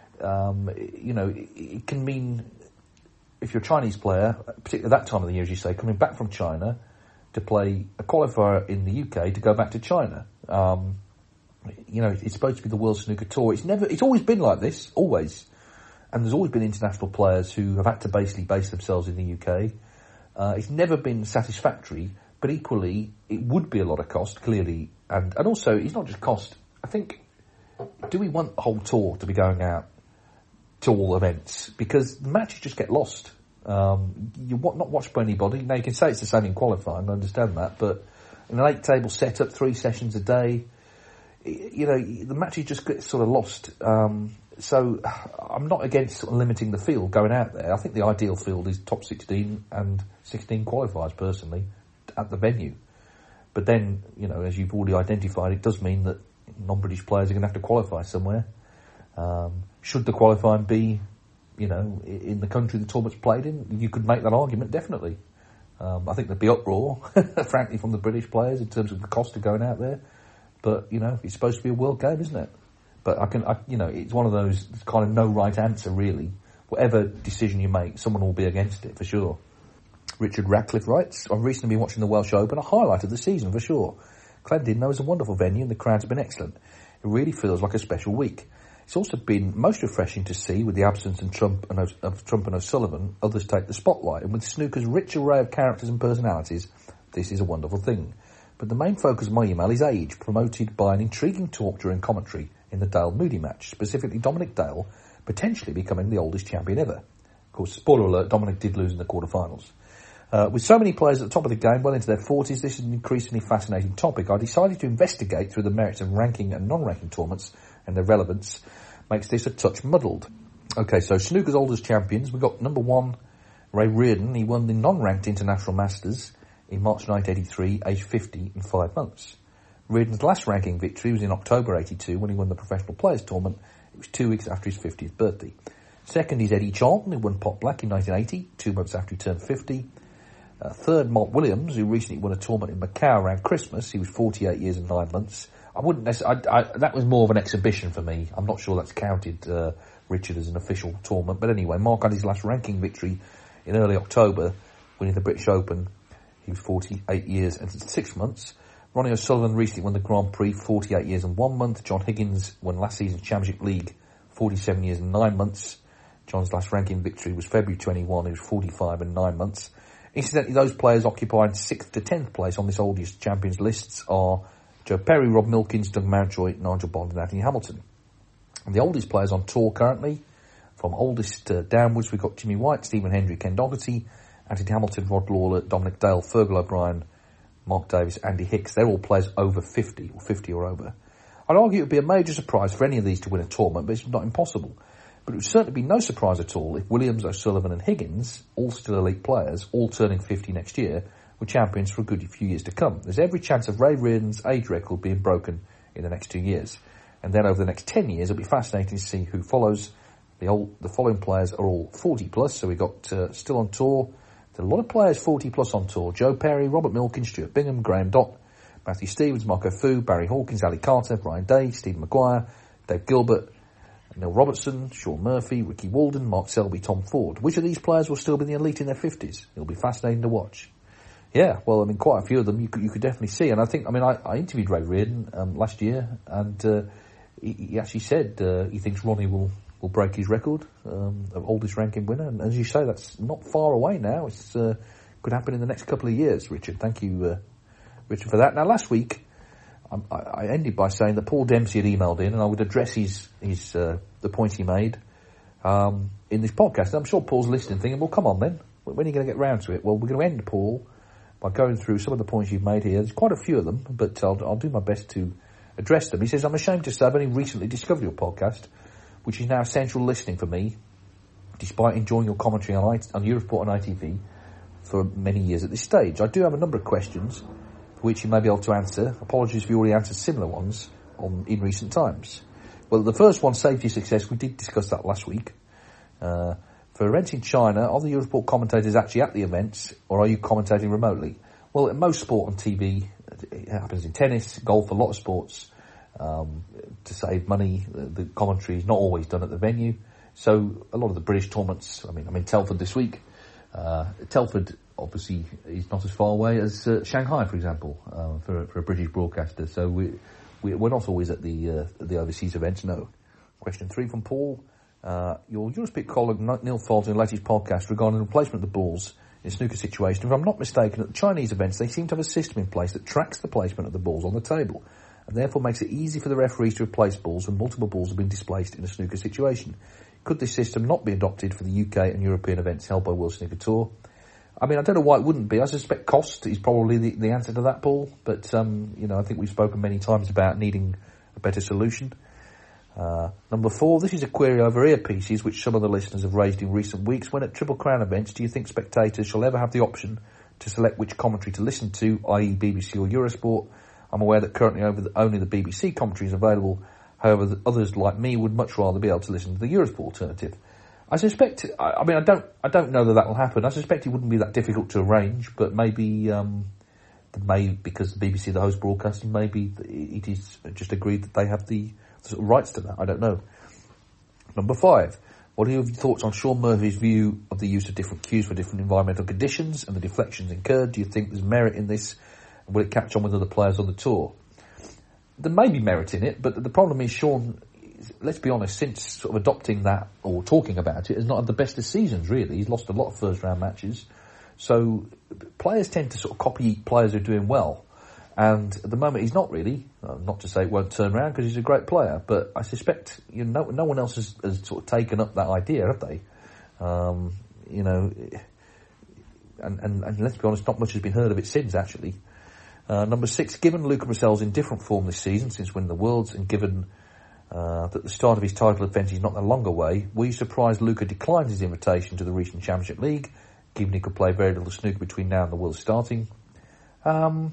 S4: um, you know, it, it can mean, if you're a Chinese player, particularly at that time of the year, as you say, coming back from China to play a qualifier in the U K to go back to China. Um, you know, it's supposed to be the World Snooker Tour. It's never, it's always been like this, always. And there's always been international players who have had to basically base themselves in the U K. Uh, it's never been satisfactory, but equally, it would be a lot of cost, clearly. And, and also, it's not just cost. I think, do we want the whole tour to be going out to all events? Because the matches just get lost. Um, you're not watched by anybody. Now, you can say it's the same in qualifying, I understand that, but in an eight-table setup, three sessions a day, you know, the matches just get sort of lost. Um, so I'm not against sort of limiting the field going out there. I think the ideal field is top sixteen and sixteen qualifiers, personally, at the venue. But then, you know, as you've already identified, it does mean that non-British players are going to have to qualify somewhere. Um, should the qualifying be, you know, in the country the tournament's played in? You could make that argument, definitely. Um, I think there'd be uproar, frankly, from the British players in terms of the cost of going out there. But, you know, it's supposed to be a world game, isn't it? But I can, I, you know, it's one of those kind of no right answer, really. Whatever decision you make, someone will be against it, for sure. Richard Ratcliffe writes, I've recently been watching the Welsh Open, a highlight of the season, for sure. Clandidno is a wonderful venue and the crowds have been excellent. It really feels like a special week. It's also been most refreshing to see, with the absence of Trump and, o- of Trump and O'Sullivan, others take the spotlight. And with snooker's rich array of characters and personalities, this is a wonderful thing. But the main focus of my email is age, promoted by an intriguing talk during commentary in the Dale Moody match, specifically Dominic Dale potentially becoming the oldest champion ever. Of course, spoiler alert, Dominic did lose in the quarterfinals. Uh, with so many players at the top of the game, well into their forties, this is an increasingly fascinating topic. I decided to investigate through the merits of ranking and non-ranking tournaments, and their relevance makes this a touch muddled. Okay, so snooker's oldest champions, we've got number one, Ray Reardon. He won the non-ranked International Masters in March nineteen eighty-three, aged fifty in five months. Reardon's last ranking victory was in October eighty-two when he won the Professional Players Tournament. It was two weeks after his fiftieth birthday. Second is Eddie Charlton, who won Pot Black in nineteen eighty, two months after he turned fifty. Uh, third, Mark Williams, who recently won a tournament in Macau around Christmas. He was forty-eight years and nine months. I wouldn't necessarily, I, I, that was more of an exhibition for me. I'm not sure that's counted, uh, Richard, as an official tournament. But anyway, Mark had his last ranking victory in early October, winning the British Open. He was forty-eight years and six months. Ronnie O'Sullivan recently won the Grand Prix, forty-eight years and one month. John Higgins won last season's Championship League, forty-seven years and nine months. John's last ranking victory was February twenty-first. He was forty-five and nine months. Incidentally, those players occupying sixth to tenth place on this oldest champions lists are Joe Perry, Rob Milkins, Doug Mountjoy, Nigel Bond and Anthony Hamilton. And the oldest players on tour currently, from oldest uh, downwards, we've got Jimmy White, Stephen Hendry, Ken Doherty, Anthony Hamilton, Rod Lawler, Dominic Dale, Fergal O'Brien, Mark Davis, Andy Hicks. They're all players over fifty, or fifty or over. I'd argue it would be a major surprise for any of these to win a tournament, but it's not impossible. But it would certainly be no surprise at all if Williams, O'Sullivan and Higgins, all still elite players, all turning fifty next year, were champions for a good few years to come. There's every chance of Ray Reardon's age record being broken in the next two years. And then over the next ten years, it'll be fascinating to see who follows. The old, the following players are all forty plus, so we've got uh, still on tour. There's a lot of players forty plus on tour. Joe Perry, Robert Milkins, Stuart Bingham, Graham Dott, Matthew Stevens, Marco Fu, Barry Hawkins, Ali Carter, Brian Day, Stephen Maguire, Dave Gilbert, Neil Robertson, Sean Murphy, Ricky Walden, Mark Selby, Tom Ford. Which of these players will still be in the elite in their fifties? It'll be fascinating to watch. Yeah, well, I mean, quite a few of them you could, you could definitely see. And I think, I mean, I, I interviewed Ray Reardon um, last year, and uh, he, he actually said uh, he thinks Ronnie will will break his record um, of oldest ranking winner. And as you say, that's not far away now. It's uh, could happen in the next couple of years, Richard. Thank you, uh, Richard, for that. Now, last week, I, I ended by saying that Paul Dempsey had emailed in and I would address his, his uh, the points he made um, in this podcast. And I'm sure Paul's listening thinking, well, come on then. When are you going to get round to it? Well, we're going to end, Paul, by going through some of the points you've made here. There's quite a few of them, but I'll, I'll do my best to address them. He says, I'm ashamed to say I've only recently discovered your podcast, which is now essential listening for me, despite enjoying your commentary on, I, on Eurosport and I T V for many years at this stage. I do have a number of questions for which you may be able to answer. Apologies if you already answered similar ones on, in recent times. Well, the first one, safety success, we did discuss that last week. Uh, For events in China, are the Eurosport commentators actually at the events, or are you commentating remotely? Well, in most sport on T V, it happens in tennis, golf, a lot of sports. Um, to save money, the commentary is not always done at the venue. So a lot of the British tournaments, I mean, I'm in Telford this week. Uh, Telford, obviously, is not as far away as uh, Shanghai, for example, uh, for, for a British broadcaster. So we, we, we're not always at the, uh, the overseas events, no. Question three from Paul. Uh, your Eurosport colleague Neil Fold in the latest podcast regarding the replacement of the balls in snooker situation. If I'm not mistaken, at the Chinese events they seem to have a system in place that tracks the placement of the balls on the table and therefore makes it easy for the referees to replace balls when multiple balls have been displaced in a snooker situation. Could this system not be adopted for the U K and European events held by World Snooker Tour? I mean, I don't know why it wouldn't be. I suspect cost is probably the, the answer to that, Paul. But, um, you know, I think we've spoken many times about needing a better solution. Uh, number four, this is a query over earpieces, which some of the listeners have raised in recent weeks. When at Triple Crown events, do you think spectators shall ever have the option to select which commentary to listen to, that is. B B C or Eurosport? I'm aware that currently over the, only the B B C commentary is available. However, the others like me would much rather be able to listen to the Eurosport alternative. I suspect, I, I mean, I don't, I don't know that that will happen. I suspect it wouldn't be that difficult to arrange, but maybe, um, may, because the B B C, the host broadcasting, maybe it is just agreed that they have the sort of rights to that. I don't know. Number five, what are your thoughts on Sean Murphy's view of the use of different cues for different environmental conditions and the deflections incurred? Do you think there's merit in this? Will it catch on with other players on the tour? There may be merit in it, but the problem is Sean, let's be honest, since sort of adopting that or talking about it, has not had the best of seasons, really. He's lost a lot of first round matches. So players tend to sort of copy players who are doing well. And at the moment, he's not really. Uh, not to say it won't turn around because he's a great player, but I suspect you know no one else has, has sort of taken up that idea, have they? Um, you know, and, and, and let's be honest, not much has been heard of it since. Actually, uh, number six. Given Luca Breczel's in different form this season since winning the Worlds, and given uh, that the start of his title defence is not that long away, were you surprised Luca declined his invitation to the recent Championship League, given he could play very little snooker between now and the Worlds starting? Um.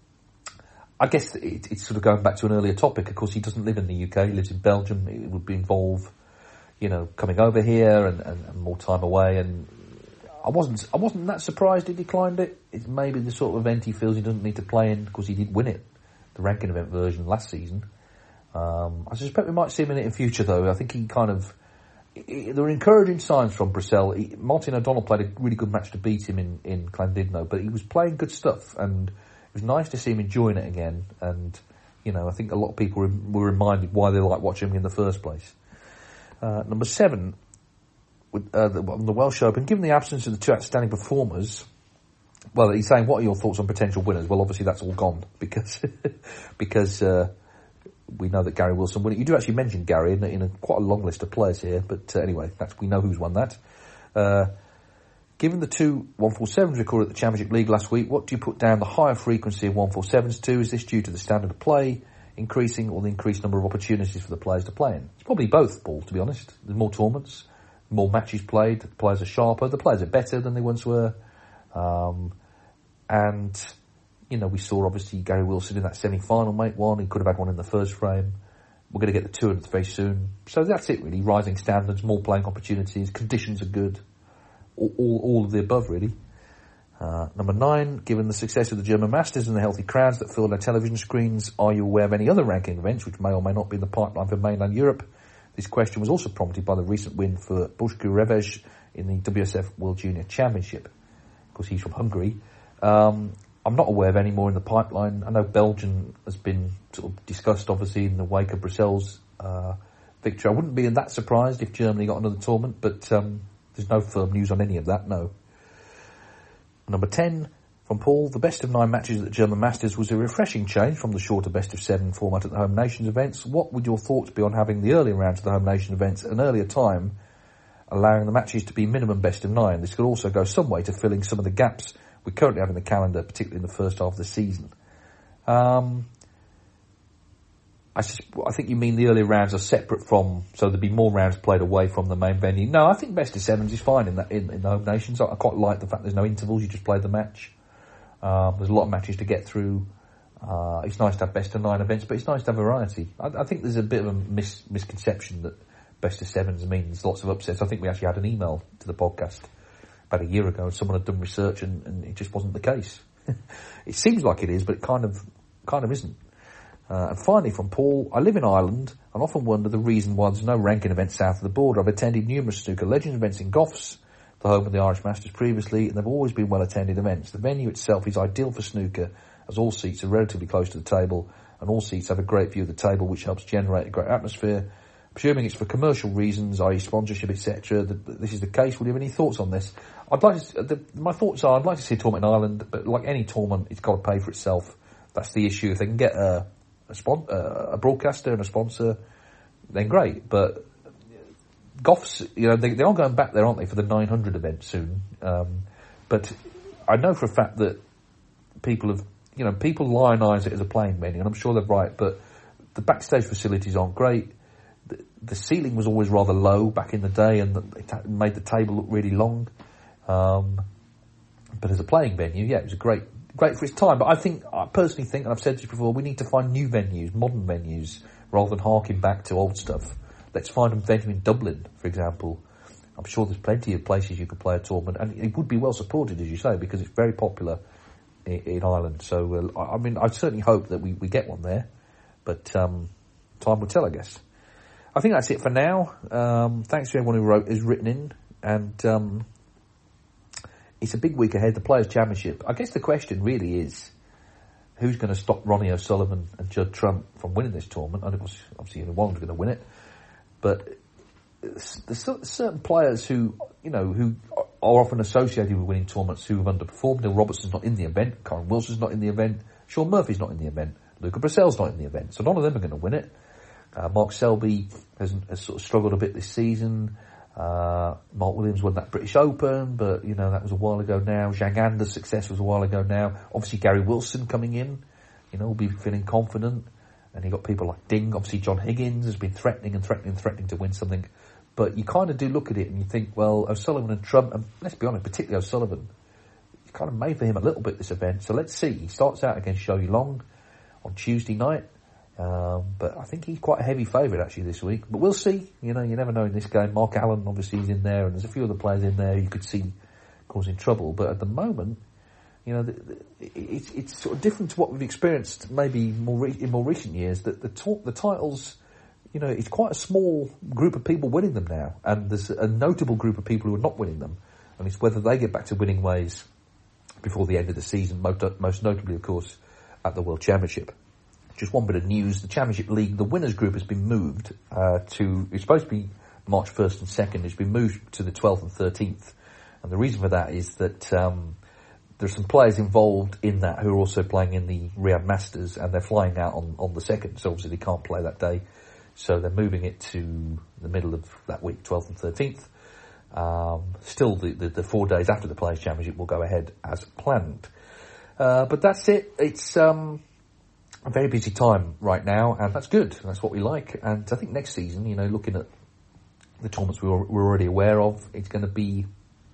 S4: I guess it, it's sort of going back to an earlier topic. Of course, he doesn't live in the U K. He lives in Belgium. It would be involve, you know, coming over here and, and, and more time away. And I wasn't, I wasn't that surprised he declined it. It's maybe the sort of event he feels he doesn't need to play in because he did win it, the ranking event version last season. Um, I suspect we might see him in it in future, though. I think he kind of, he, there were encouraging signs from Breczel. He, Martin O'Donnell played a really good match to beat him in, in Llandudno, but he was playing good stuff and it was nice to see him enjoying it again, and you know I think a lot of people were reminded why they like watching him in the first place. Uh, number seven, with, uh, the, on the Welsh Open, given the absence of the two outstanding performers, well, he's saying, what are your thoughts on potential winners? Well, obviously that's all gone because because uh, we know that Gary Wilson won it. You do actually mention Gary in, in a, quite a long list of players here, but uh, anyway, that's, we know who's won that. Uh, Given the two one forty-sevens recorded at the Championship League last week, what do you put down the higher frequency of one forty-sevens to? Is this due to the standard of play increasing or the increased number of opportunities for the players to play in? It's probably both, Paul, to be honest. There's more tournaments, more matches played, the players are sharper, the players are better than they once were. Um, and, you know, we saw obviously Gary Wilson in that semi-final make one. He could have had one in the first frame. We're going to get the two very soon. So that's it, really. Rising standards, more playing opportunities, conditions are good. All, all, all of the above, really. Uh, number nine, given the success of the German Masters and the healthy crowds that fill their television screens, are you aware of any other ranking events which may or may not be in the pipeline for mainland Europe? This question was also prompted by the recent win for Božko Reveš in the W S F World Junior Championship. Of course, he's from Hungary. Um, I'm not aware of any more in the pipeline. I know Belgium has been sort of discussed, obviously, in the wake of Breczel's uh, victory. I wouldn't be that surprised if Germany got another tournament, but um, there's no firm news on any of that, no. Number ten, from Paul, the best of nine matches at the German Masters was a refreshing change from the shorter best of seven format at the Home Nations events. What would your thoughts be on having the earlier rounds of the Home Nations events at an earlier time, allowing the matches to be minimum best of nine? This could also go some way to filling some of the gaps we currently have in the calendar, particularly in the first half of the season. Um, I, I think you mean the earlier rounds are separate from, so there'd be more rounds played away from the main venue. No, I think best of sevens is fine in that in, in the Home Nations. I, I quite like the fact there's no intervals, you just play the match. Um, there's a lot of matches to get through. Uh, it's nice to have best of nine events, but it's nice to have variety. I, I think there's a bit of a mis- misconception that best of sevens means lots of upsets. I think we actually had an email to the podcast about a year ago, and someone had done research, and, and it just wasn't the case. It seems like it is, but it kind of kind of isn't. Uh, and finally, from Paul, I live in Ireland and often wonder the reason why there's no ranking events south of the border. I've attended numerous snooker legends events in Goffs, the home of the Irish Masters previously, and they've always been well-attended events. The venue itself is ideal for snooker, as all seats are relatively close to the table, and all seats have a great view of the table, which helps generate a great atmosphere. Presuming it's for commercial reasons, that is sponsorship, et cetera, this is the case. Would you have any thoughts on this? I'd like to, the, my thoughts are, I'd like to see a tournament in Ireland, but like any tournament, it's got to pay for itself. That's the issue. If they can get a, a, spon- uh, a broadcaster and a sponsor, then great. But Goffs, you know, they, they are going back there, aren't they, for the nine hundred event soon. Um, but I know for a fact that people have, you know, people lionise it as a playing venue, and I'm sure they're right, but the backstage facilities aren't great. The, the ceiling was always rather low back in the day, and it made the table look really long. Um, but as a playing venue, yeah, it was a great, great for its time. But I think, I personally think, and I've said this before, we need to find new venues, modern venues, rather than harking back to old stuff. Let's find a venue in Dublin, for example. I'm sure there's plenty of places you could play a tournament, and it would be well supported, as you say, because it's very popular in, in Ireland. So, uh, I mean, I certainly hope that we, we get one there, but um, time will tell, I guess. I think that's it for now. Um, thanks to everyone who wrote, has written in, and um, it's a big week ahead, the Players' Championship. I guess the question really is, who's going to stop Ronnie O'Sullivan and Judd Trump from winning this tournament? And it was obviously only one was going to win it, but there's certain players who, you know, who are often associated with winning tournaments who have underperformed. Neil Robertson's not in the event, Karen Wilson's not in the event, Sean Murphy's not in the event, Luca Brissell's not in the event, so none of them are going to win it. Uh, Mark Selby has, has sort of struggled a bit this season. Uh, Mark Williams won that British Open, but, you know, that was a while ago now. Zhang Anda's success was a while ago now. Obviously, Gary Wilson coming in, you know, will be feeling confident. And you got people like Ding. Obviously, John Higgins has been threatening and threatening and threatening to win something. But you kind of do look at it and you think, well, O'Sullivan and Trump, and let's be honest, particularly O'Sullivan, it's kind of made for him a little bit, this event. So let's see. He starts out against Joey Long on Tuesday night. Um, but I think he's quite a heavy favourite actually this week. But we'll see. You know, you never know in this game. Mark Allen obviously is in there, and there's a few other players in there you could see causing trouble. But at the moment, you know, the, the, it's it's sort of different to what we've experienced maybe more re- in more recent years. That the talk, the titles, you know, it's quite a small group of people winning them now, and there's a notable group of people who are not winning them, and it's whether they get back to winning ways before the end of the season. Most, most notably, of course, at the World Championship. Just one bit of news, the Championship League, the winners group has been moved uh, to, it's supposed to be March first and second, it's been moved to the twelfth and thirteenth. And the reason for that is that um, there's some players involved in that who are also playing in the Riyadh Masters, and they're flying out on, on the second, so obviously they can't play that day. So they're moving it to the middle of that week, twelfth and thirteenth. Um, still, the, the, the four days after the Players' Championship will go ahead as planned. Uh, but that's it. It's... Um, a very busy time right now, and that's good. That's what we like. And I think next season, you know, looking at the tournaments we're, we're already aware of, it's going to be,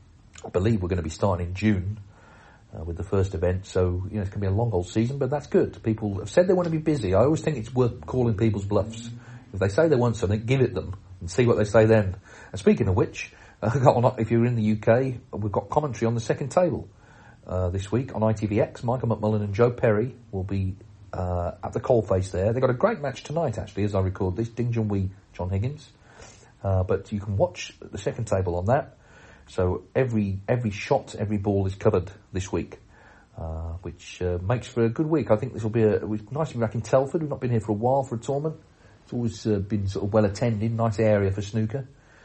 S4: I believe we're going to be starting in June uh, with the first event. So, you know, it's going to be a long old season, but that's good. People have said they want to be busy. I always think it's worth calling people's bluffs. If they say they want something, give it them and see what they say then. And speaking of which, uh, if you're in the U K, we've got commentary on the second table uh, this week on I T V X. Michael McMullen and Joe Perry will be Uh, at the coalface there. They've got a great match tonight, actually, as I record this. Ding Junhui, John Higgins. Uh, but you can watch the second table on that. So every every shot, every ball is covered this week, uh, which uh, makes for a good week. I think this will be a, it was nice to be back in Telford. We've not been here for a while for a tournament. It's always uh, been sort of well attended, nice area for snooker.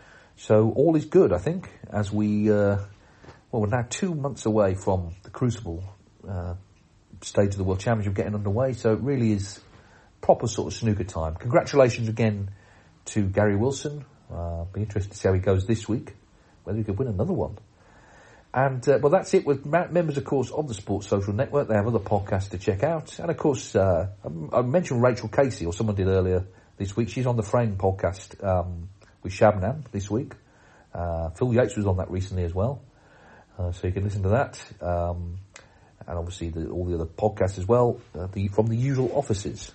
S4: So all is good, I think, as we, uh, well, we're now two months away from the Crucible uh, stage of the World Championship getting underway, so it really is proper sort of snooker time. Congratulations again to Gary Wilson. Uh, be interested to see how he goes this week, whether he could win another one. And, uh, well, that's it with members, of course, of the Sports Social Network. They have other podcasts to check out. And, of course, uh, I mentioned Rachel Casey, or someone did earlier this week. She's on the Frame podcast um, with Shabnam this week. Uh, Phil Yates was on that recently as well. Uh, so you can listen to that. Um, and, obviously, the, all the other podcasts as well uh, the, from the usual offices.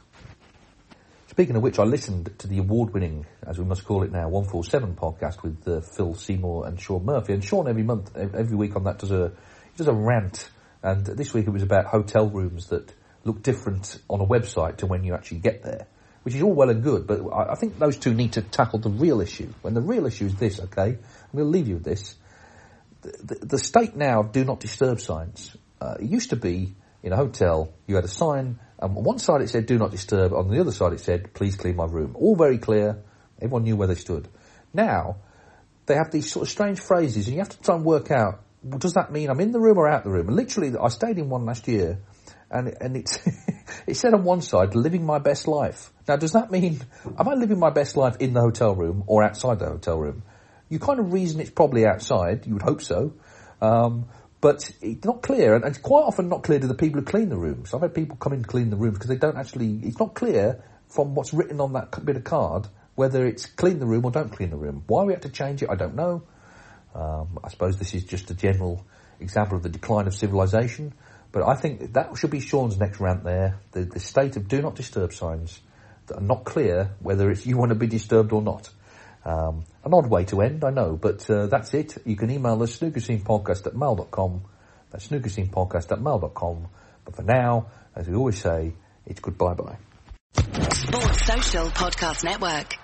S4: Speaking of which, I listened to the award-winning, as we must call it now, one forty-seven podcast with uh, Phil Seymour and Sean Murphy. And Sean, every month, every week on that, does a he does a rant. And this week it was about hotel rooms that look different on a website to when you actually get there, which is all well and good. But I, I think those two need to tackle the real issue. When the real issue is this, okay, I'm going to leave you with this. The, the, the state now of do not disturb signs. Uh, it used to be in a hotel, you had a sign. Um, on one side it said, do not disturb. On the other side it said, please clean my room. All very clear. Everyone knew where they stood. Now, they have these sort of strange phrases, and you have to try and work out, well, does that mean I'm in the room or out the room? And literally, I stayed in one last year, and, and it's, it said on one side, living my best life. Now, does that mean, am I living my best life in the hotel room or outside the hotel room? You kind of reason it's probably outside. You would hope so. Um, But it's not clear, and it's quite often not clear to the people who clean the rooms. I've had people come in to clean the rooms because they don't actually, it's not clear from what's written on that bit of card whether it's clean the room or don't clean the room. Why we have to change it, I don't know. Um, I suppose this is just a general example of the decline of civilization, but I think that should be Sean's next rant there. The, the state of do not disturb signs that are not clear whether it's you want to be disturbed or not. Um, an odd way to end, I know, but uh, that's it. You can email us, snookerscenepodcast at mail dot com. That's snookerscenepodcast at mail dot com. But for now, as we always say, it's goodbye-bye.
S7: Sports Social Podcast Network.